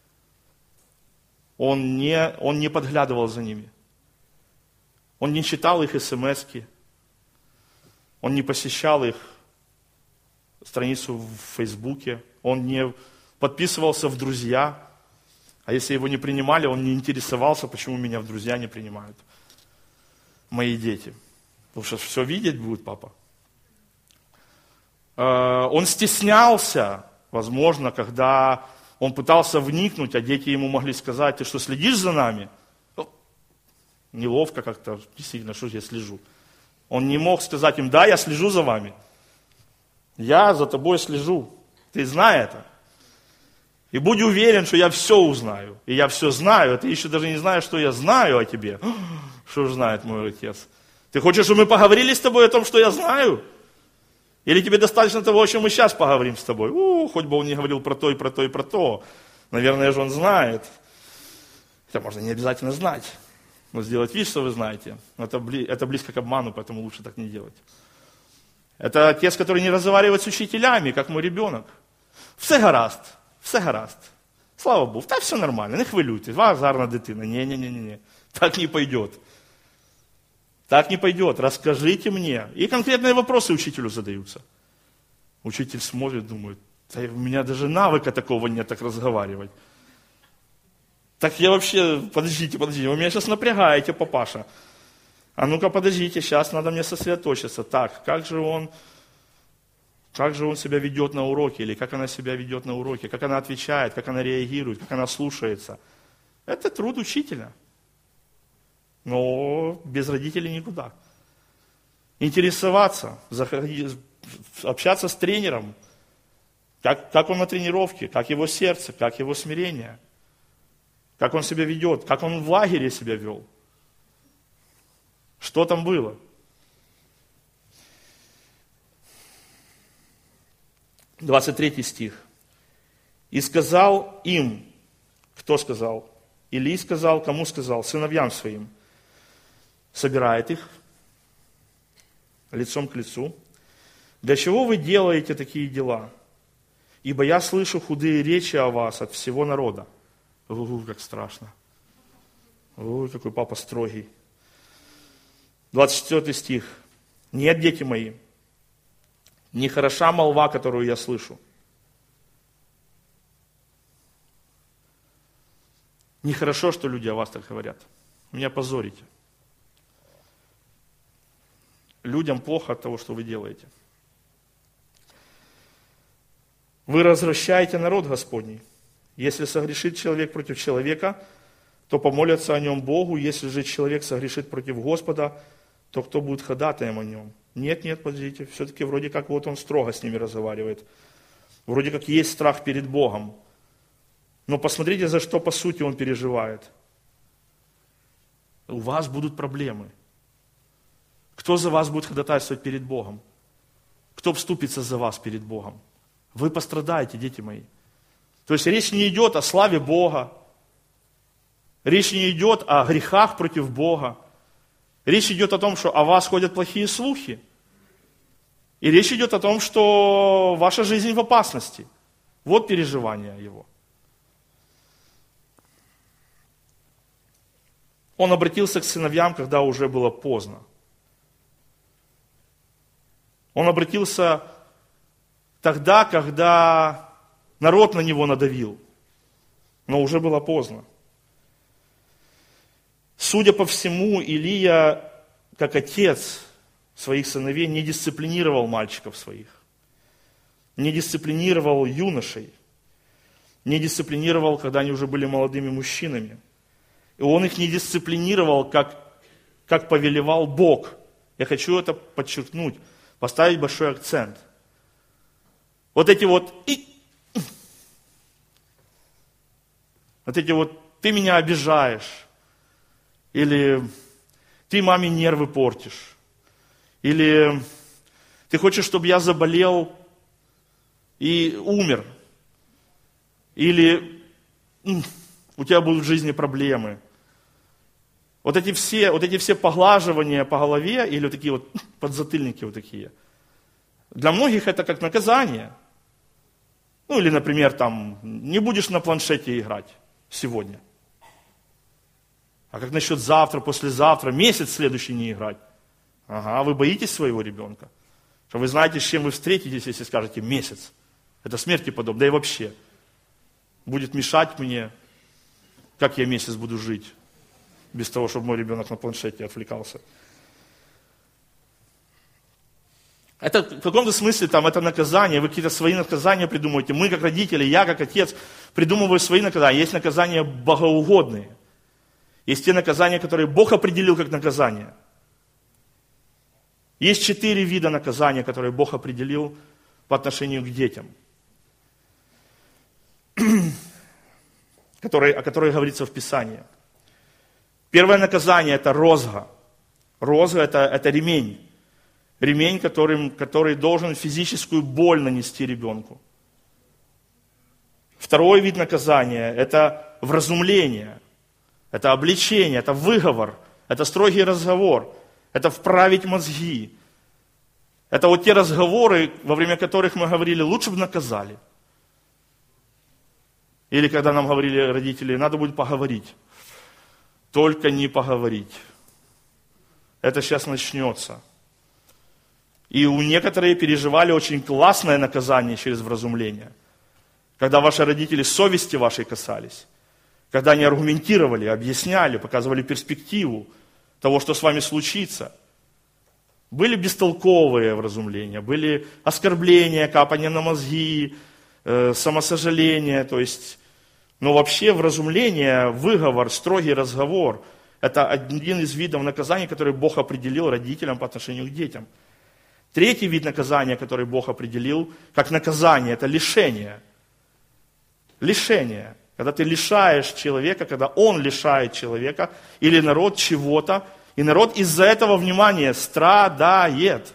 Он не подглядывал за ними. Он не читал их смс-ки. Он не посещал их страницу в Фейсбуке. Он не подписывался в друзья. А если его не принимали, он не интересовался, почему меня в друзья не принимают. Мои дети. Потому что все видеть будет папа. Он стеснялся, возможно, когда он пытался вникнуть, а дети ему могли сказать, ты что, следишь за нами? Неловко как-то, действительно, что же я слежу. Он не мог сказать им, да, я слежу за вами. Я за тобой слежу. Ты знай это. И будь уверен, что я все узнаю. И я все знаю. А ты еще даже не знаешь, что я знаю о тебе. Что же знает мой отец? Ты хочешь, чтобы мы поговорили с тобой о том, что я знаю? Или тебе достаточно того, о чем мы сейчас поговорим с тобой? Хоть бы он не говорил про то и про то и про то. Наверное же он знает. Это можно не обязательно знать. Но сделать вид, что вы знаете. Это близко к обману, поэтому лучше так не делать. Это отец, который не разговаривает с учителями, как мой ребенок. Все гаразд. Все гаразд. Слава Богу, так все нормально, не хвилюйтесь, вас гарна дитина. Не. Так не пойдет. Так не пойдет. Расскажите мне. И конкретные вопросы учителю задаются. Учитель смотрит, думает, да у меня даже навыка такого нет, так разговаривать. Так я вообще, подождите, вы меня сейчас напрягаете, папаша. А ну-ка, подождите, сейчас надо мне сосредоточиться. Так, как же он себя ведет на уроке, или как она себя ведет на уроке, как она отвечает, как она реагирует, как она слушается. Это труд учителя. Но без родителей никуда. Интересоваться, общаться с тренером, как он на тренировке, как его сердце, как его смирение, как он себя ведет, как он в лагере себя вел. Что там было? — 23 стих. «И сказал им», кто сказал? Илий сказал, кому сказал? Сыновьям своим. Собирает их лицом к лицу. «Для чего вы делаете такие дела? Ибо я слышу худые речи о вас от всего народа». Как страшно. Ой, какой папа строгий. 24 стих. «Нет, дети мои, не хороша молва, которую я слышу». Нехорошо, что люди о вас так говорят. Меня позорите. Людям плохо от того, что вы делаете. Вы развращаете народ Господний. Если согрешит человек против человека, то помолятся о нем Богу. Если же человек согрешит против Господа, то кто будет ходатаем о нем? Нет, подождите, все-таки вроде как вот он строго с ними разговаривает. Вроде как есть страх перед Богом. Но посмотрите, за что по сути он переживает. У вас будут проблемы. Кто за вас будет ходатайствовать перед Богом? Кто вступится за вас перед Богом? Вы пострадаете, дети мои. То есть речь не идет о славе Бога. Речь не идет о грехах против Бога. Речь идет о том, что о вас ходят плохие слухи. И речь идет о том, что ваша жизнь в опасности. Вот переживание его. Он обратился к сыновьям, когда уже было поздно. Он обратился тогда, когда народ на него надавил. Но уже было поздно. Судя по всему, Илия, как отец своих сыновей, не дисциплинировал мальчиков своих. Не дисциплинировал юношей. Не дисциплинировал, когда они уже были молодыми мужчинами. И он их не дисциплинировал, как повелевал Бог. Я хочу это подчеркнуть, поставить большой акцент. Вот эти вот ты меня обижаешь, или ты маме нервы портишь, или ты хочешь, чтобы я заболел и умер, или у тебя будут в жизни проблемы. Вот эти все поглаживания по голове, или вот такие вот подзатыльники вот такие, для многих это как наказание. Ну, или, например, там, не будешь на планшете играть сегодня. А как насчет завтра, послезавтра, месяц следующий не играть? Ага, вы боитесь своего ребенка? Что вы знаете, с чем вы встретитесь, если скажете месяц. Это смерти подобно, да и вообще. Будет мешать мне, как я месяц буду жить, без того, чтобы мой ребенок на планшете отвлекался. Это в каком-то смысле это наказание, вы какие-то свои наказания придумываете. Мы как родители, я как отец придумываю свои наказания. Есть наказания богоугодные. Есть те наказания, которые Бог определил как наказание. Есть 4 вида наказания, которые Бог определил по отношению к детям. о которых говорится в Писании. Первое наказание – это розга. Розга – это ремень. Ремень, который должен физическую боль нанести ребенку. Второй вид наказания – это вразумление, это обличение, это выговор, это строгий разговор, это вправить мозги. Это вот те разговоры, во время которых мы говорили, лучше бы наказали. Или когда нам говорили родители, надо будет поговорить. Только не поговорить. Это сейчас начнется. И у некоторых переживали очень классное наказание через вразумление. Когда ваши родители совести вашей касались. Когда они аргументировали, объясняли, показывали перспективу того, что с вами случится. Были бестолковые вразумления, были оскорбления, капания на мозги, самосожаление. Но вообще вразумление, выговор, строгий разговор – это один из видов наказания, который Бог определил родителям по отношению к детям. Третий вид наказания, который Бог определил, как наказание, это лишение. Лишение. Когда ты лишаешь человека, когда он лишает человека или народ чего-то, и народ из-за этого, внимания, страдает.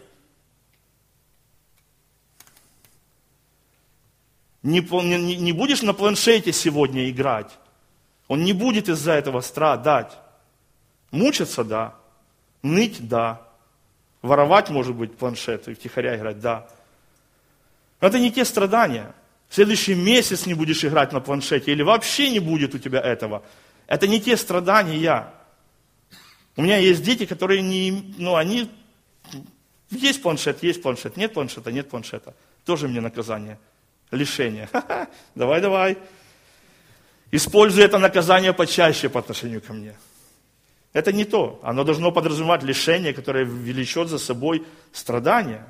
Не будешь на планшете сегодня играть, он не будет из-за этого страдать. Мучиться – да, ныть – да. Воровать, может быть, планшет и втихаря играть, да. Но это не те страдания. В следующий месяц не будешь играть на планшете, или вообще не будет у тебя этого. Это не те страдания. У меня есть дети, которые они... Есть планшет, нет планшета, нет планшета. Тоже мне наказание. Лишение. Давай. используй это наказание почаще по отношению ко мне. Это не то. Оно должно подразумевать лишение, которое влечет за собой страдания.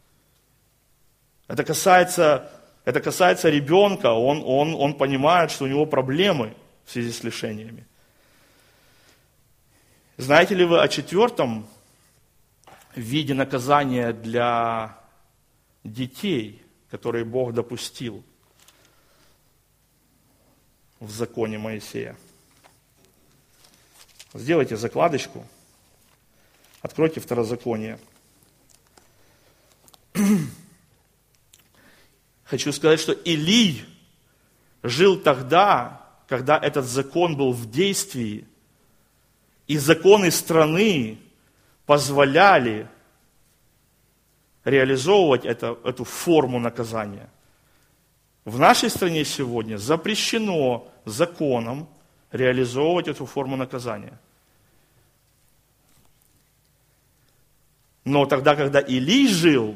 Это касается ребенка, он понимает, что у него проблемы в связи с лишениями. Знаете ли вы о 4-м виде наказания для детей, которые Бог допустил в законе Моисея? Сделайте закладочку, откройте Второзаконие. Хочу сказать, что Илий жил тогда, когда этот закон был в действии, и законы страны позволяли реализовывать эту форму наказания. В нашей стране сегодня запрещено законом реализовывать эту форму наказания. Но тогда, когда Илий жил,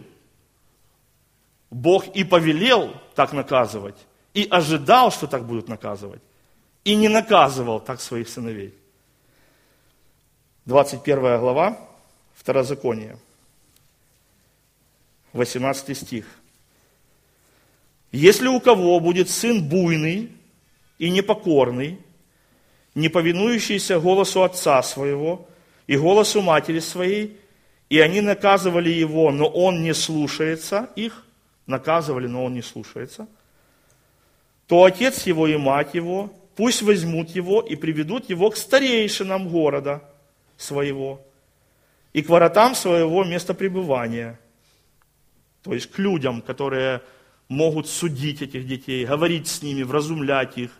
Бог и повелел так наказывать, и ожидал, что так будут наказывать, и не наказывал так своих сыновей. 21 глава, Второзаконие, 18 стих. «Если у кого будет сын буйный и непокорный, не повинующийся голосу отца своего и голосу матери своей, и они наказывали его, но он не слушается их, наказывали, но он не слушается, то отец его и мать его пусть возьмут его и приведут его к старейшинам города своего и к воротам своего места пребывания». То есть к людям, которые могут судить этих детей, говорить с ними, вразумлять их.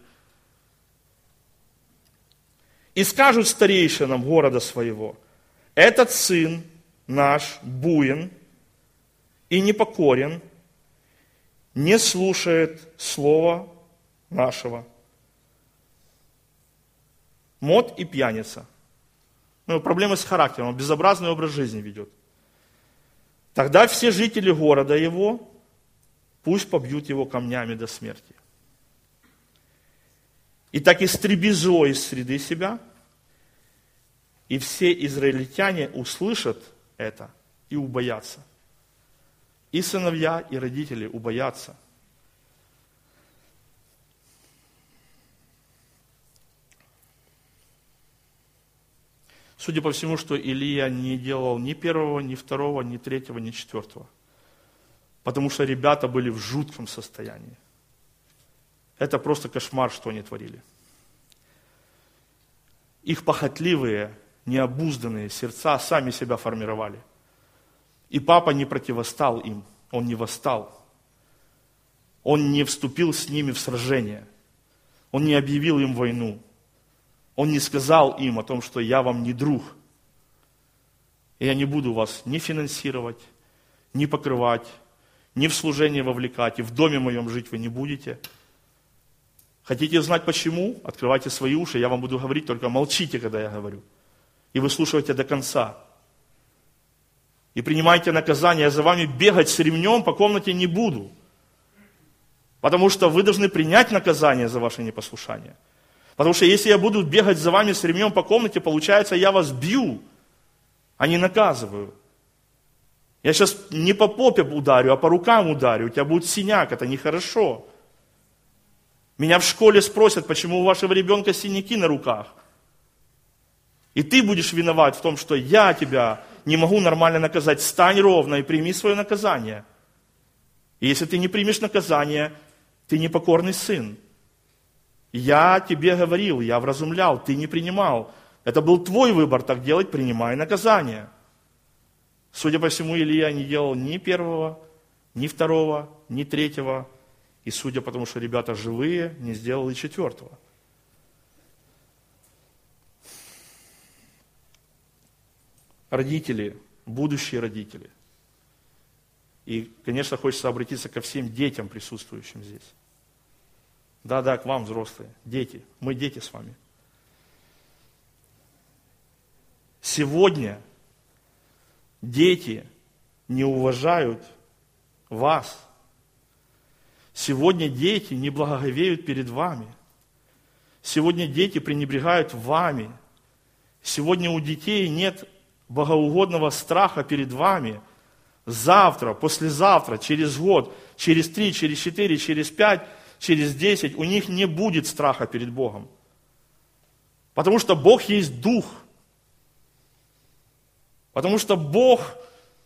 «И скажут старейшинам города своего: этот сын наш буин и непокорен, не слушает слова нашего. Мот и пьяница». Проблемы с характером, он безобразный образ жизни ведет. «Тогда все жители города его пусть побьют его камнями до смерти. И так истреби зло из среды себя, и все израильтяне услышат это и убоятся. И сыновья, и родители убоятся». Судя по всему, что Илия не делал ни первого, ни второго, ни третьего, ни четвертого. Потому что ребята были в жутком состоянии. Это просто кошмар, что они творили. Их похотливые, необузданные сердца сами себя формировали. И папа не противостал им, он не восстал. Он не вступил с ними в сражение. Он не объявил им войну. Он не сказал им о том, что я вам не друг. И я не буду вас ни финансировать, ни покрывать, ни в служение вовлекать, и в доме моем жить вы не будете. Хотите знать почему? Открывайте свои уши, я вам буду говорить, только молчите, когда я говорю. И выслушивайте до конца. И принимайте наказание, я за вами бегать с ремнем по комнате не буду. Потому что вы должны принять наказание за ваше непослушание. Потому что если я буду бегать за вами с ремнем по комнате, получается, я вас бью, а не наказываю. Я сейчас не по попе ударю, а по рукам ударю, у тебя будет синяк, это нехорошо. Меня в школе спросят, почему у вашего ребенка синяки на руках. И ты будешь виноват в том, что я тебя не могу нормально наказать. Стань ровно и прими свое наказание. И если ты не примешь наказание, ты непокорный сын. Я тебе говорил, я вразумлял, ты не принимал. Это был твой выбор так делать, принимай наказание. Судя по всему, Илия не делал ни первого, ни второго, ни третьего. И судя по тому, что ребята живые, не сделал и четвертого. Родители, будущие родители. И, конечно, хочется обратиться ко всем детям, присутствующим здесь. Да, к вам, взрослые, дети. Мы дети с вами. Сегодня дети не уважают вас. Сегодня дети не благоговеют перед вами. Сегодня дети пренебрегают вами. Сегодня у детей нет богоугодного страха перед вами. Завтра, послезавтра, через год, через 3, через 4, через 5, через 10 у них не будет страха перед Богом. Потому что Бог есть Дух. Потому что Бог,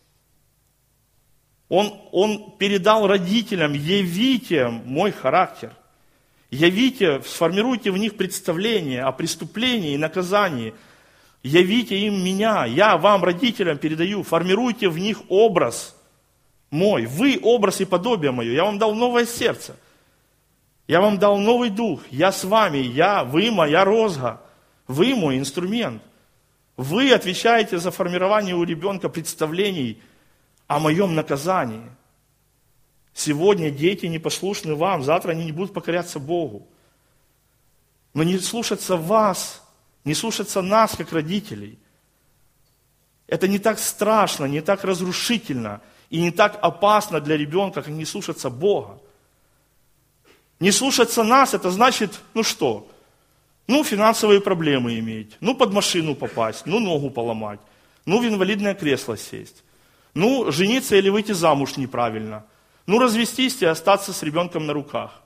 Он передал родителям: явите мой характер. Явите, сформируйте в них представление о преступлении и наказании. Явите им меня. Я вам, родителям, передаю. Формируйте в них образ мой. Вы образ и подобие мое. Я вам дал новое сердце. Я вам дал новый дух. Я с вами. Вы моя розга. Вы мой инструмент. Вы отвечаете за формирование у ребенка представлений о моем наказании. Сегодня дети непослушны вам, завтра они не будут покоряться Богу. Но не слушаться вас, не слушаться нас, как родителей, это не так страшно, не так разрушительно и не так опасно для ребенка, как не слушаться Бога. Не слушаться нас, это значит, что? Финансовые проблемы иметь, под машину попасть, ногу поломать, в инвалидное кресло сесть, жениться или выйти замуж неправильно, развестись и остаться с ребенком на руках.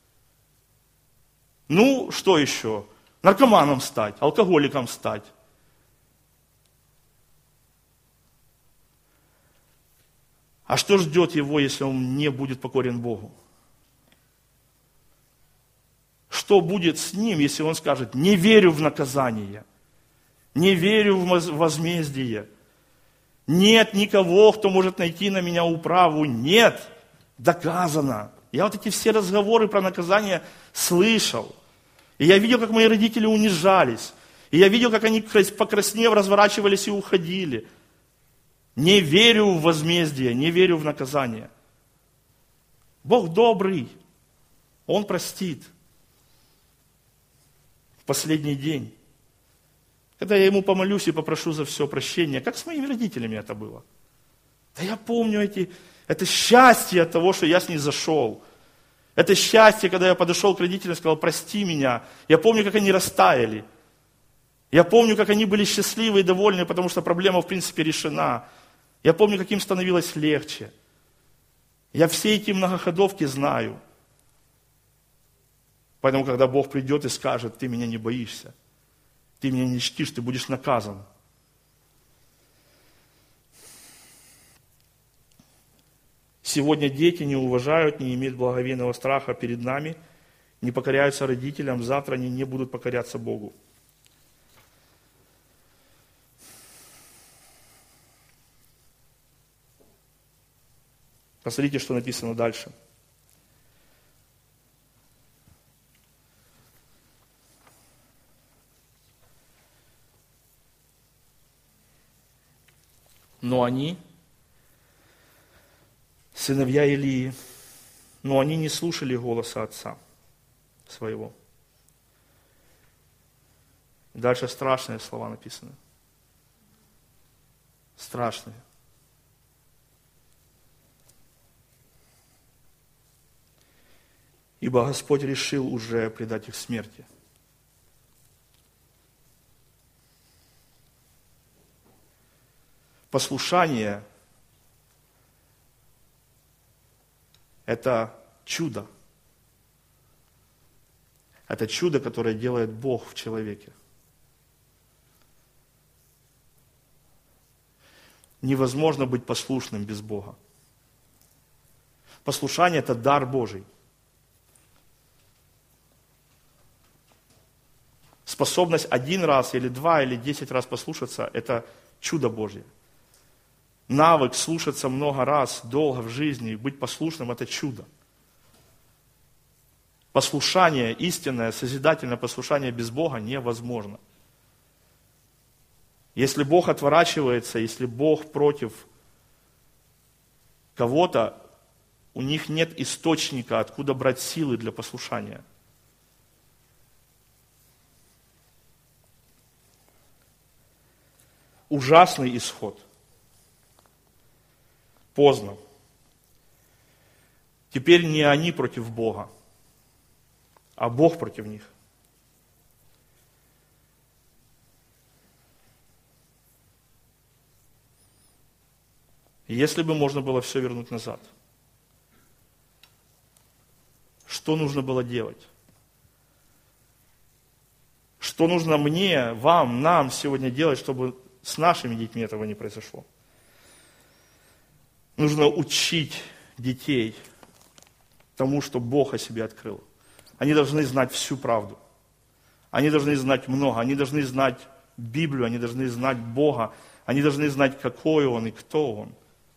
Что еще? Наркоманом стать, алкоголиком стать. А что ждет его, если он не будет покорен Богу? Что будет с ним, если он скажет: не верю в наказание, не верю в возмездие, нет никого, кто может найти на меня управу, нет, доказано. Я эти все разговоры про наказание слышал. И я видел, как мои родители унижались. И я видел, как они, покраснев, разворачивались и уходили. Не верю в возмездие, не верю в наказание. Бог добрый, Он простит. В последний день, когда я Ему помолюсь и попрошу за все прощения, как с моими родителями это было. Да я помню это счастье от того, что я с ней зашел. Это счастье, когда я подошел к родителям и сказал: прости меня. Я помню, как они растаяли. Я помню, как они были счастливы и довольны, потому что проблема, в принципе, решена. Я помню, как им становилось легче. Я все эти многоходовки знаю. Поэтому, когда Бог придет и скажет: ты меня не боишься, ты меня не чтишь, ты будешь наказан. Сегодня дети не уважают, не имеют благоговейного страха перед нами, не покоряются родителям, завтра они не будут покоряться Богу. Посмотрите, что написано дальше. Но они, сыновья Илии, но они не слушали голоса отца своего. Дальше страшные слова написаны. Страшные. Ибо Господь решил уже предать их смерти. Послушание – это чудо. Это чудо, которое делает Бог в человеке. Невозможно быть послушным без Бога. Послушание – это дар Божий. Способность 1 раз, или 2, или 10 раз послушаться – это чудо Божье. Навык слушаться много раз, долго в жизни, и быть послушным – это чудо. Послушание, истинное, созидательное послушание без Бога невозможно. Если Бог отворачивается, если Бог против кого-то, у них нет источника, откуда брать силы для послушания. Ужасный исход. Поздно. Теперь не они против Бога, а Бог против них. Если бы можно было все вернуть назад, что нужно было делать? Что нужно мне, вам, нам сегодня делать, чтобы с нашими детьми этого не произошло? Нужно учить детей тому, что Бог о себе открыл. Они должны знать всю правду. Они должны знать много. Они должны знать Библию, они должны знать Бога. Они должны знать, какой Он и кто Он.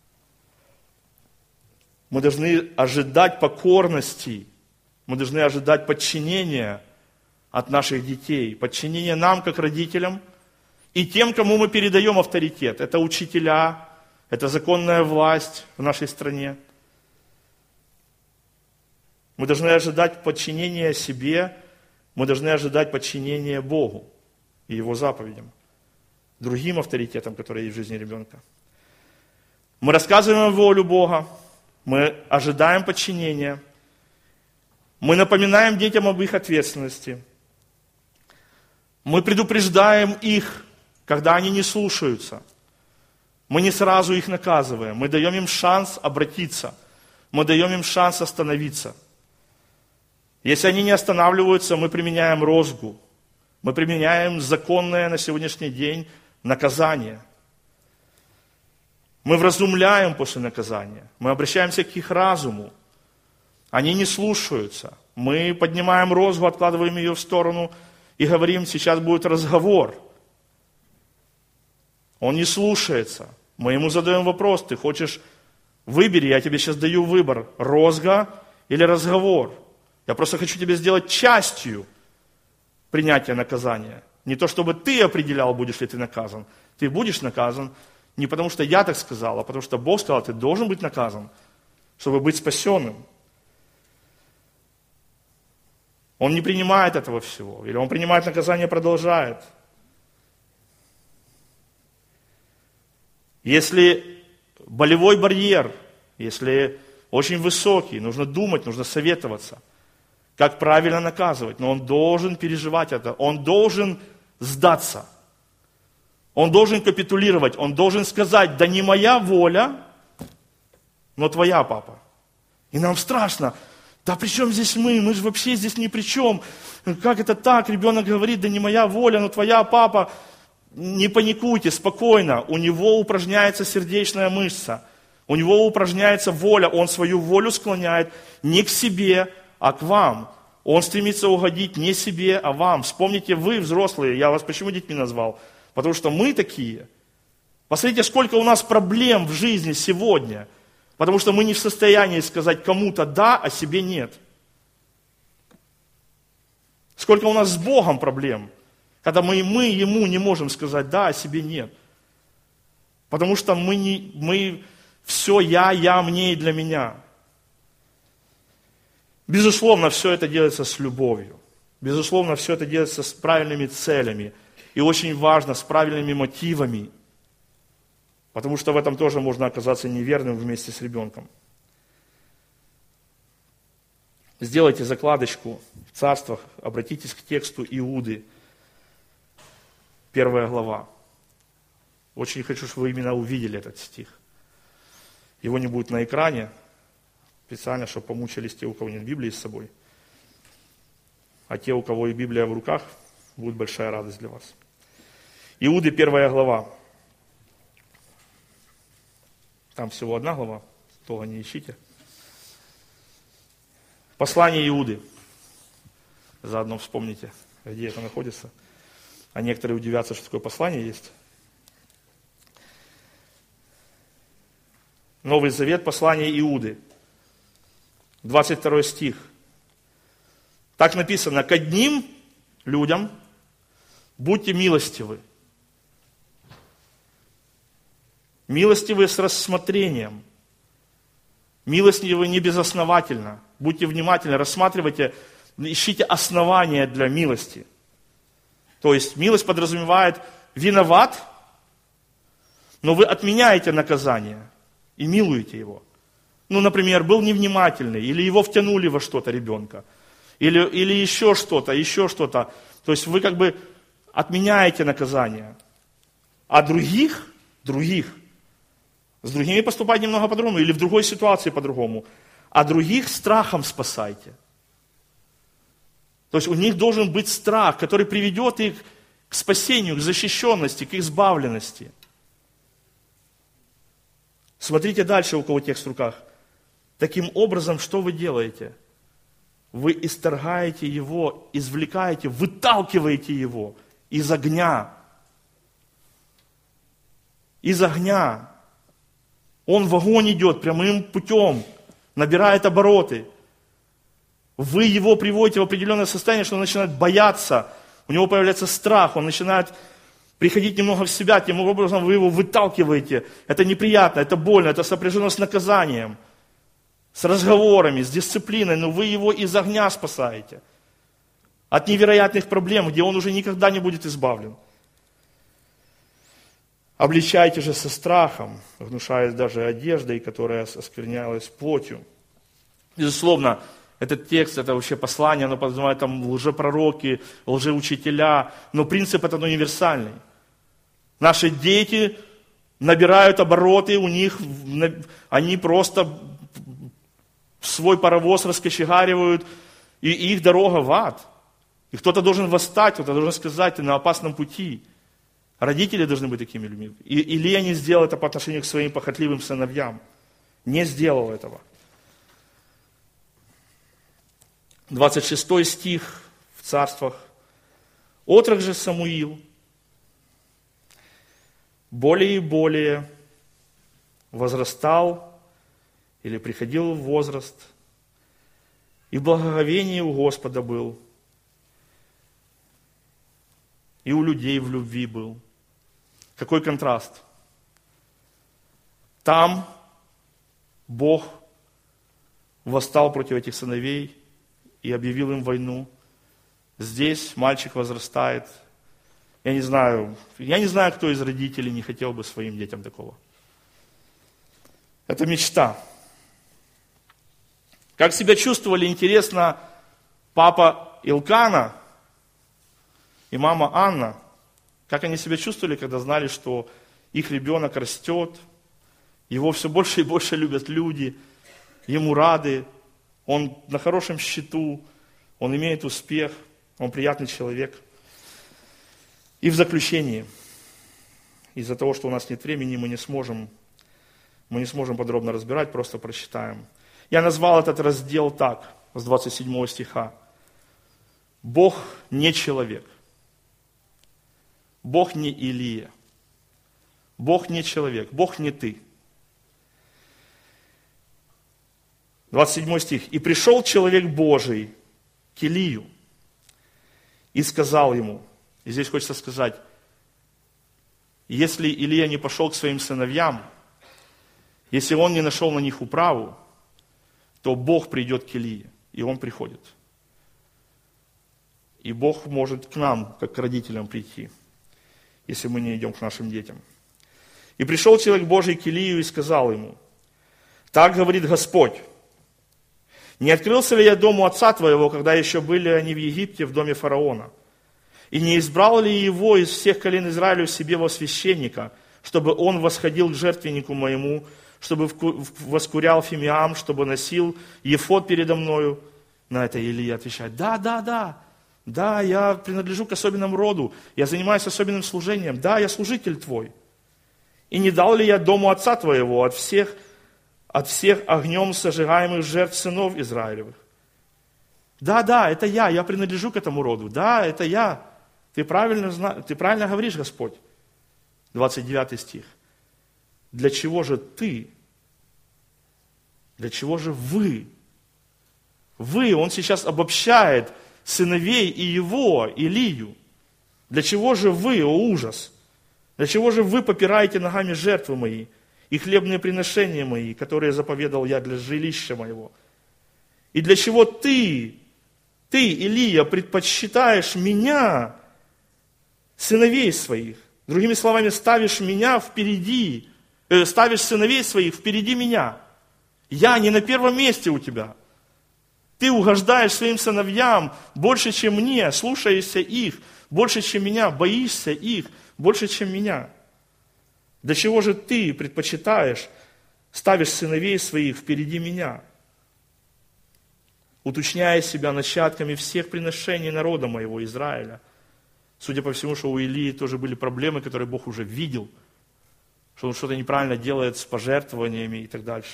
Мы должны ожидать покорности. Мы должны ожидать подчинения от наших детей. Подчинения нам, как родителям, и тем, кому мы передаем авторитет. Это учителя, это законная власть в нашей стране. Мы должны ожидать подчинения себе, мы должны ожидать подчинения Богу и Его заповедям, другим авторитетам, которые есть в жизни ребенка. Мы рассказываем волю Бога, мы ожидаем подчинения, мы напоминаем детям об их ответственности, мы предупреждаем их, когда они не слушаются. Мы не сразу их наказываем, мы даем им шанс обратиться, мы даем им шанс остановиться. Если они не останавливаются, мы применяем розгу, мы применяем законное на сегодняшний день наказание. Мы вразумляем после наказания, мы обращаемся к их разуму. Они не слушаются, мы поднимаем розгу, откладываем ее в сторону и говорим, сейчас будет разговор. Он не слушается. Мы ему задаем вопрос, ты хочешь, выбери, я тебе сейчас даю выбор, розга или разговор. Я просто хочу тебе сделать частью принятия наказания. Не то, чтобы ты определял, будешь ли ты наказан. Ты будешь наказан не потому, что я так сказал, а потому, что Бог сказал, ты должен быть наказан, чтобы быть спасенным. Он не принимает этого всего. Или он принимает наказание и продолжает. Если болевой барьер, если очень высокий, нужно думать, нужно советоваться, как правильно наказывать. Но он должен переживать это, он должен сдаться. Он должен капитулировать, он должен сказать, да не моя воля, но твоя, папа. И нам страшно. Да при чем здесь мы? Мы же вообще здесь ни при чем. Как это так? Ребенок говорит, да не моя воля, но твоя, папа. Не паникуйте, спокойно. У него упражняется сердечная мышца. У него упражняется воля. Он свою волю склоняет не к себе, а к вам. Он стремится угодить не себе, а вам. Вспомните, вы, взрослые, я вас почему детьми назвал? Потому что мы такие. Посмотрите, сколько у нас проблем в жизни сегодня. Потому что мы не в состоянии сказать кому-то да, а себе нет. Сколько у нас с Богом проблем, когда мы Ему не можем сказать да, а себе нет. Потому что мы все я, мне и для меня. Безусловно, все это делается с любовью. Безусловно, все это делается с правильными целями. И очень важно, с правильными мотивами. Потому что в этом тоже можно оказаться неверным вместе с ребенком. Сделайте закладочку в царствах, обратитесь к тексту Иуды, 1 глава. Очень хочу, чтобы вы именно увидели этот стих. Его не будет на экране, специально, чтобы помучились те, у кого нет Библии с собой. А те, у кого и Библия в руках, будет большая радость для вас. Иуды, 1 глава. Там всего одна глава, того не ищите. Послание Иуды. Заодно вспомните, где это находится. А некоторые удивятся, что такое послание есть. Новый Завет, послание Иуды. 22 стих. Так написано: к одним людям будьте милостивы. Милостивы с рассмотрением. Милостивы не безосновательно. Будьте внимательны, рассматривайте, ищите основания для милости. То есть милость подразумевает виноват, но вы отменяете наказание и милуете его. Ну, например, был невнимательный, или его втянули во что-то ребенка, или еще что-то. То есть вы как бы отменяете наказание. А других С другими поступать немного по-другому или в другой ситуации по-другому. А других страхом спасайте. То есть у них должен быть страх, который приведет их к спасению, к защищенности, к избавленности. Смотрите дальше, у кого текст в руках. Таким образом, что вы делаете? Вы исторгаете его, извлекаете, выталкиваете его из огня. Из огня. Он в огонь идет прямым путем, набирает обороты. Вы его приводите в определенное состояние, что он начинает бояться, у него появляется страх, он начинает приходить немного в себя, тем образом вы его выталкиваете. Это неприятно, это больно, это сопряжено с наказанием, с разговорами, с дисциплиной, но вы его из огня спасаете. От невероятных проблем, где он уже никогда не будет избавлен. Обличайте же со страхом, внушаясь даже одеждой, которая осквернялась плотью. Безусловно, этот текст, это вообще послание, оно подразумевает там лжепророки, лжеучителя, но принцип этот универсальный. Наши дети набирают обороты, они просто свой паровоз раскочегаривают, и их дорога в ад. И кто-то должен восстать, кто-то должен сказать, ты на опасном пути. Родители должны быть такими людьми. И Илия не сделал это по отношению к своим похотливым сыновьям. Не сделал этого. 26 стих в Царствах. Отрок же Самуил более и более возрастал или приходил в возраст, и в благоговении у Господа был, и у людей в любви был. Какой контраст? Там Бог восстал против этих сыновей и объявил им войну. Здесь мальчик возрастает. Я не знаю, кто из родителей не хотел бы своим детям такого. Это мечта. Как себя чувствовали, интересно, папа Илкана и мама Анна? Как они себя чувствовали, когда знали, что их ребенок растет, его все больше и больше любят люди, ему рады, он на хорошем счету, он имеет успех, он приятный человек. И в заключении, из-за того, что у нас нет времени, мы не сможем подробно разбирать, просто прочитаем. Я назвал этот раздел так, с 27 стиха. Бог не человек. Бог не Илия. Бог не человек. Бог не ты. 27 стих. «И пришел человек Божий к Илию и сказал ему», и здесь хочется сказать, если Илия не пошел к своим сыновьям, если он не нашел на них управу, то Бог придет к Илии, и он приходит. И Бог может к нам, как к родителям, прийти, если мы не идем к нашим детям. «И пришел человек Божий к Илию и сказал ему, так говорит Господь, не открылся ли я дому отца твоего, когда еще были они в Египте, в доме фараона? И не избрал ли его из всех колен Израиля себе во священника, чтобы он восходил к жертвеннику моему, чтобы воскурял фимиам, чтобы носил ефод передо мною?» На это Илия отвечает, да, я принадлежу к особенному роду, я занимаюсь особенным служением, да, я служитель твой. И не дал ли я дому отца твоего от всех огнем сожигаемых жертв сынов Израилевых? Да, это я принадлежу к этому роду, да, это я. Ты правильно говоришь, Господь. 29 стих. Для чего же ты? Для чего же вы? Вы, он сейчас обобщает сыновей и его, Илию. Для чего же вы, о ужас? Для чего же вы попираете ногами жертвы мои и хлебные приношения мои, которые заповедал я для жилища моего? И для чего ты, Илия, предпочитаешь меня, сыновей своих? Другими словами, ставишь сыновей своих впереди меня. Я не на первом месте у тебя. Ты угождаешь своим сыновьям больше, чем мне, слушаешься их, больше, чем меня, боишься их, больше, чем меня. Для чего же ты предпочитаешь, ставишь сыновей своих впереди меня, уточняя себя начатками всех приношений народа моего Израиля? Судя по всему, что у Илии тоже были проблемы, которые Бог уже видел, что он что-то неправильно делает с пожертвованиями и так дальше.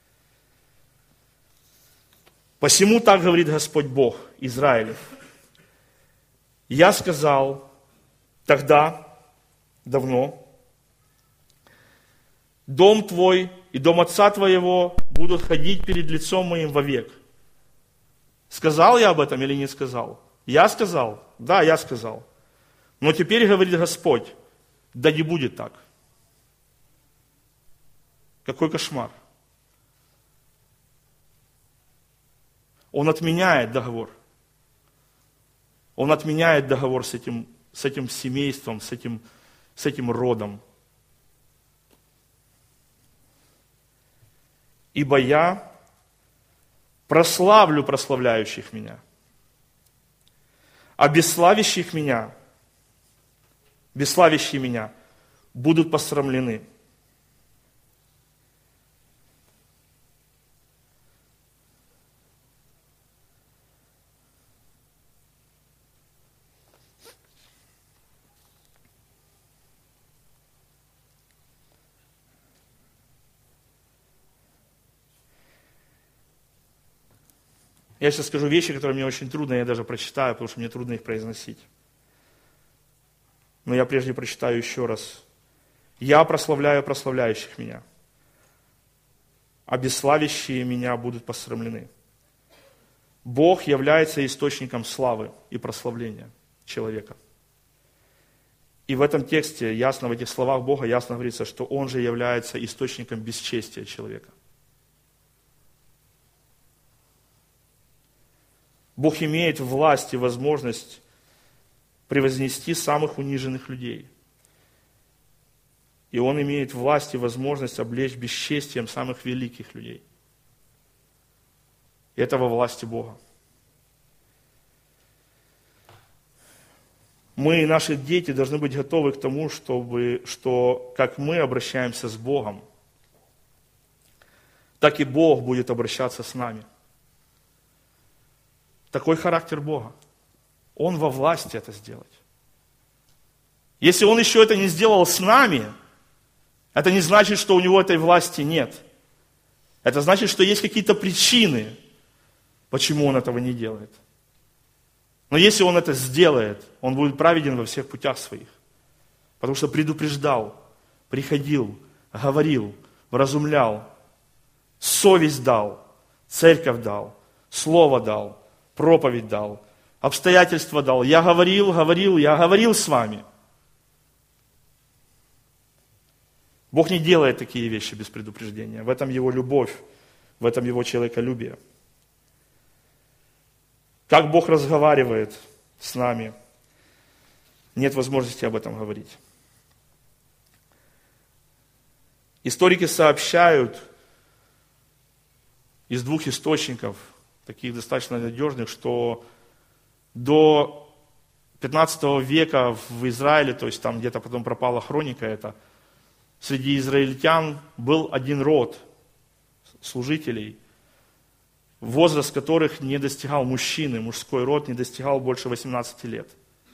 Посему так говорит Господь Бог Израилев. Я сказал тогда, давно, дом твой и дом отца твоего будут ходить перед лицом моим вовек. Сказал я об этом или не сказал? Я сказал? Да, я сказал. Но теперь говорит Господь, да не будет так. Какой кошмар. Он отменяет договор. Он отменяет договор с этим семейством, с этим родом. Ибо я прославлю прославляющих меня, а бесславящие меня будут посрамлены. Я сейчас скажу вещи, которые мне очень трудно, я даже прочитаю, потому что мне трудно их произносить. Но я прежде прочитаю еще раз. Я прославляю прославляющих меня, а бесславящие меня будут посрамлены. Бог является источником славы и прославления человека. И в этом тексте ясно, в этих словах Бога ясно говорится, что Он же является источником бесчестия человека. Бог имеет власть и возможность превознести самых униженных людей. И Он имеет власть и возможность облечь бесчестием самых великих людей. И это во власти Бога. Мы и наши дети должны быть готовы к тому, что как мы обращаемся с Богом, так и Бог будет обращаться с нами. Такой характер Бога. Он во власти это сделать. Если Он еще это не сделал с нами, это не значит, что у Него этой власти нет. Это значит, что есть какие-то причины, почему Он этого не делает. Но если Он это сделает, Он будет праведен во всех путях своих. Потому что предупреждал, приходил, говорил, вразумлял, совесть дал, церковь дал, слово дал, проповедь дал, обстоятельства дал. Я говорил с вами. Бог не делает такие вещи без предупреждения. В этом Его любовь, в этом Его человеколюбие. Как Бог разговаривает с нами, нет возможности об этом говорить. Историки сообщают из двух источников, таких достаточно надежных, что до 15 века в Израиле, то есть там где-то потом пропала хроника эта, среди израильтян был один род служителей, возраст которых не достигал мужчины, мужской род не достигал больше 18 лет.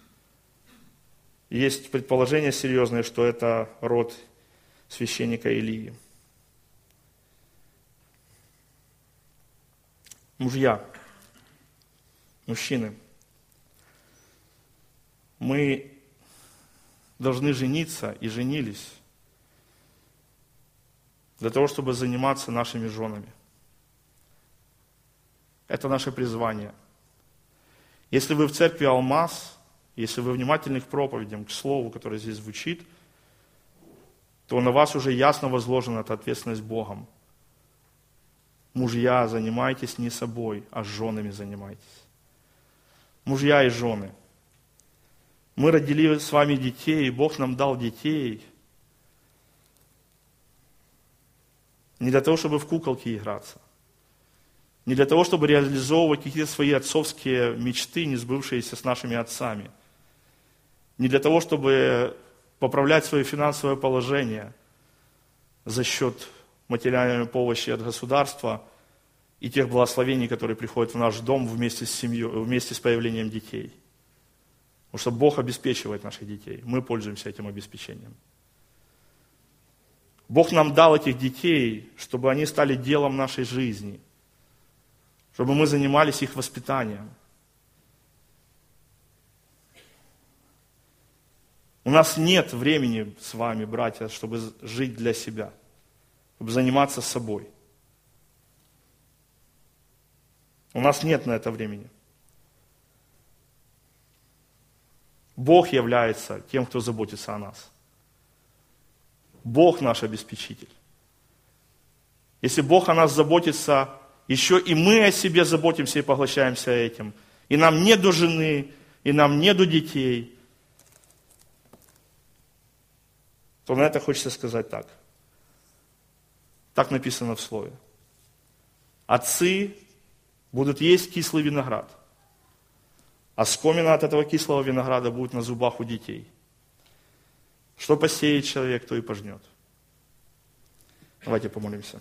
Есть предположение серьезное, что это род священника Илии. Мужья, мужчины, мы должны жениться и женились для того, чтобы заниматься нашими женами. Это наше призвание. Если вы в церкви Алмаз, если вы внимательны к проповедям, к слову, которое здесь звучит, то на вас уже ясно возложена эта ответственность Богом. Мужья, занимайтесь не собой, а с женами занимайтесь. Мужья и жены. Мы родили с вами детей, Бог нам дал детей не для того, чтобы в куколки играться, не для того, чтобы реализовывать какие-то свои отцовские мечты, не сбывшиеся с нашими отцами, не для того, чтобы поправлять свое финансовое положение – за счет материальной помощи от государства и тех благословений, которые приходят в наш дом вместе с семьей, вместе с появлением детей. Потому что Бог обеспечивает наших детей. Мы пользуемся этим обеспечением. Бог нам дал этих детей, чтобы они стали делом нашей жизни, чтобы мы занимались их воспитанием. У нас нет времени с вами, братья, чтобы жить для себя, чтобы заниматься собой. У нас нет на это времени. Бог является тем, кто заботится о нас. Бог наш обеспечитель. Если Бог о нас заботится, еще и мы о себе заботимся и поглощаемся этим. И нам не до жены, и нам не до детей. То на это хочется сказать так. Так написано в Слове. Отцы будут есть кислый виноград, а скомина от этого кислого винограда будет на зубах у детей. Что посеет человек, то и пожнет. Давайте помолимся.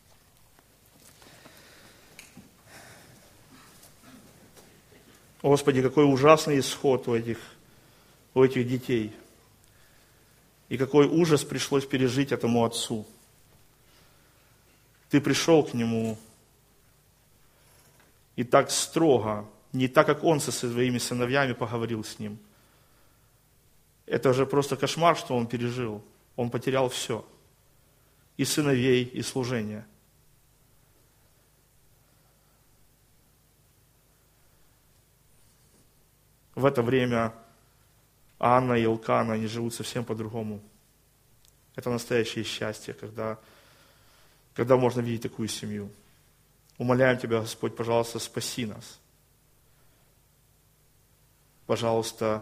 Господи, какой ужасный исход у этих детей. И какой ужас пришлось пережить этому отцу. Ты пришел к нему и так строго, не так, как он со своими сыновьями поговорил с ним. Это же просто кошмар, что он пережил. Он потерял все. И сыновей, и служение. В это время Анна и Илкана, они живут совсем по-другому. Это настоящее счастье, когда можно видеть такую семью. Умоляем Тебя, Господь, пожалуйста, спаси нас. Пожалуйста,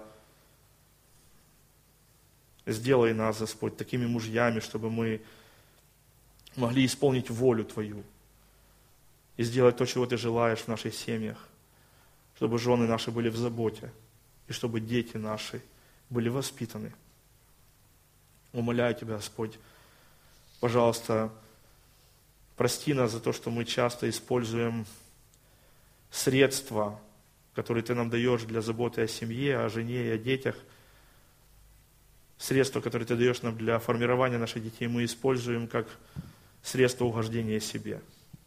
сделай нас, Господь, такими мужьями, чтобы мы могли исполнить волю Твою и сделать то, чего Ты желаешь в наших семьях, чтобы жены наши были в заботе и чтобы дети наши были воспитаны. Умоляю Тебя, Господь, пожалуйста, прости нас за то, что мы часто используем средства, которые Ты нам даешь для заботы о семье, о жене и о детях, средства, которые Ты даешь нам для формирования наших детей, мы используем как средство угождения себе.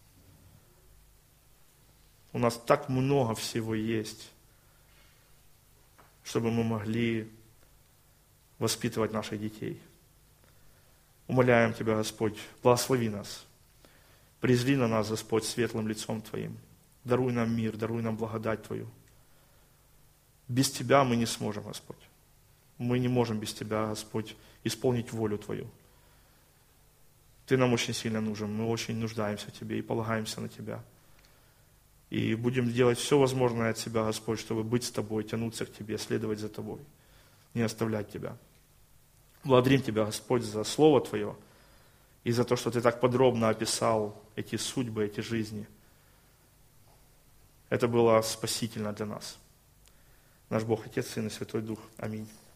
У нас так много всего есть, чтобы мы могли воспитывать наших детей. Умоляем Тебя, Господь, благослови нас. Презри на нас, Господь, светлым лицом Твоим. Даруй нам мир, даруй нам благодать Твою. Без Тебя мы не сможем, Господь. Мы не можем без Тебя, Господь, исполнить волю Твою. Ты нам очень сильно нужен, мы очень нуждаемся в Тебе и полагаемся на Тебя. И будем делать все возможное от себя, Господь, чтобы быть с Тобой, тянуться к Тебе, следовать за Тобой, не оставлять Тебя. Благодарим Тебя, Господь, за Слово Твое и за то, что Ты так подробно описал эти судьбы, эти жизни. Это было спасительно для нас. Наш Бог, Отец, Сын и Святой Дух. Аминь.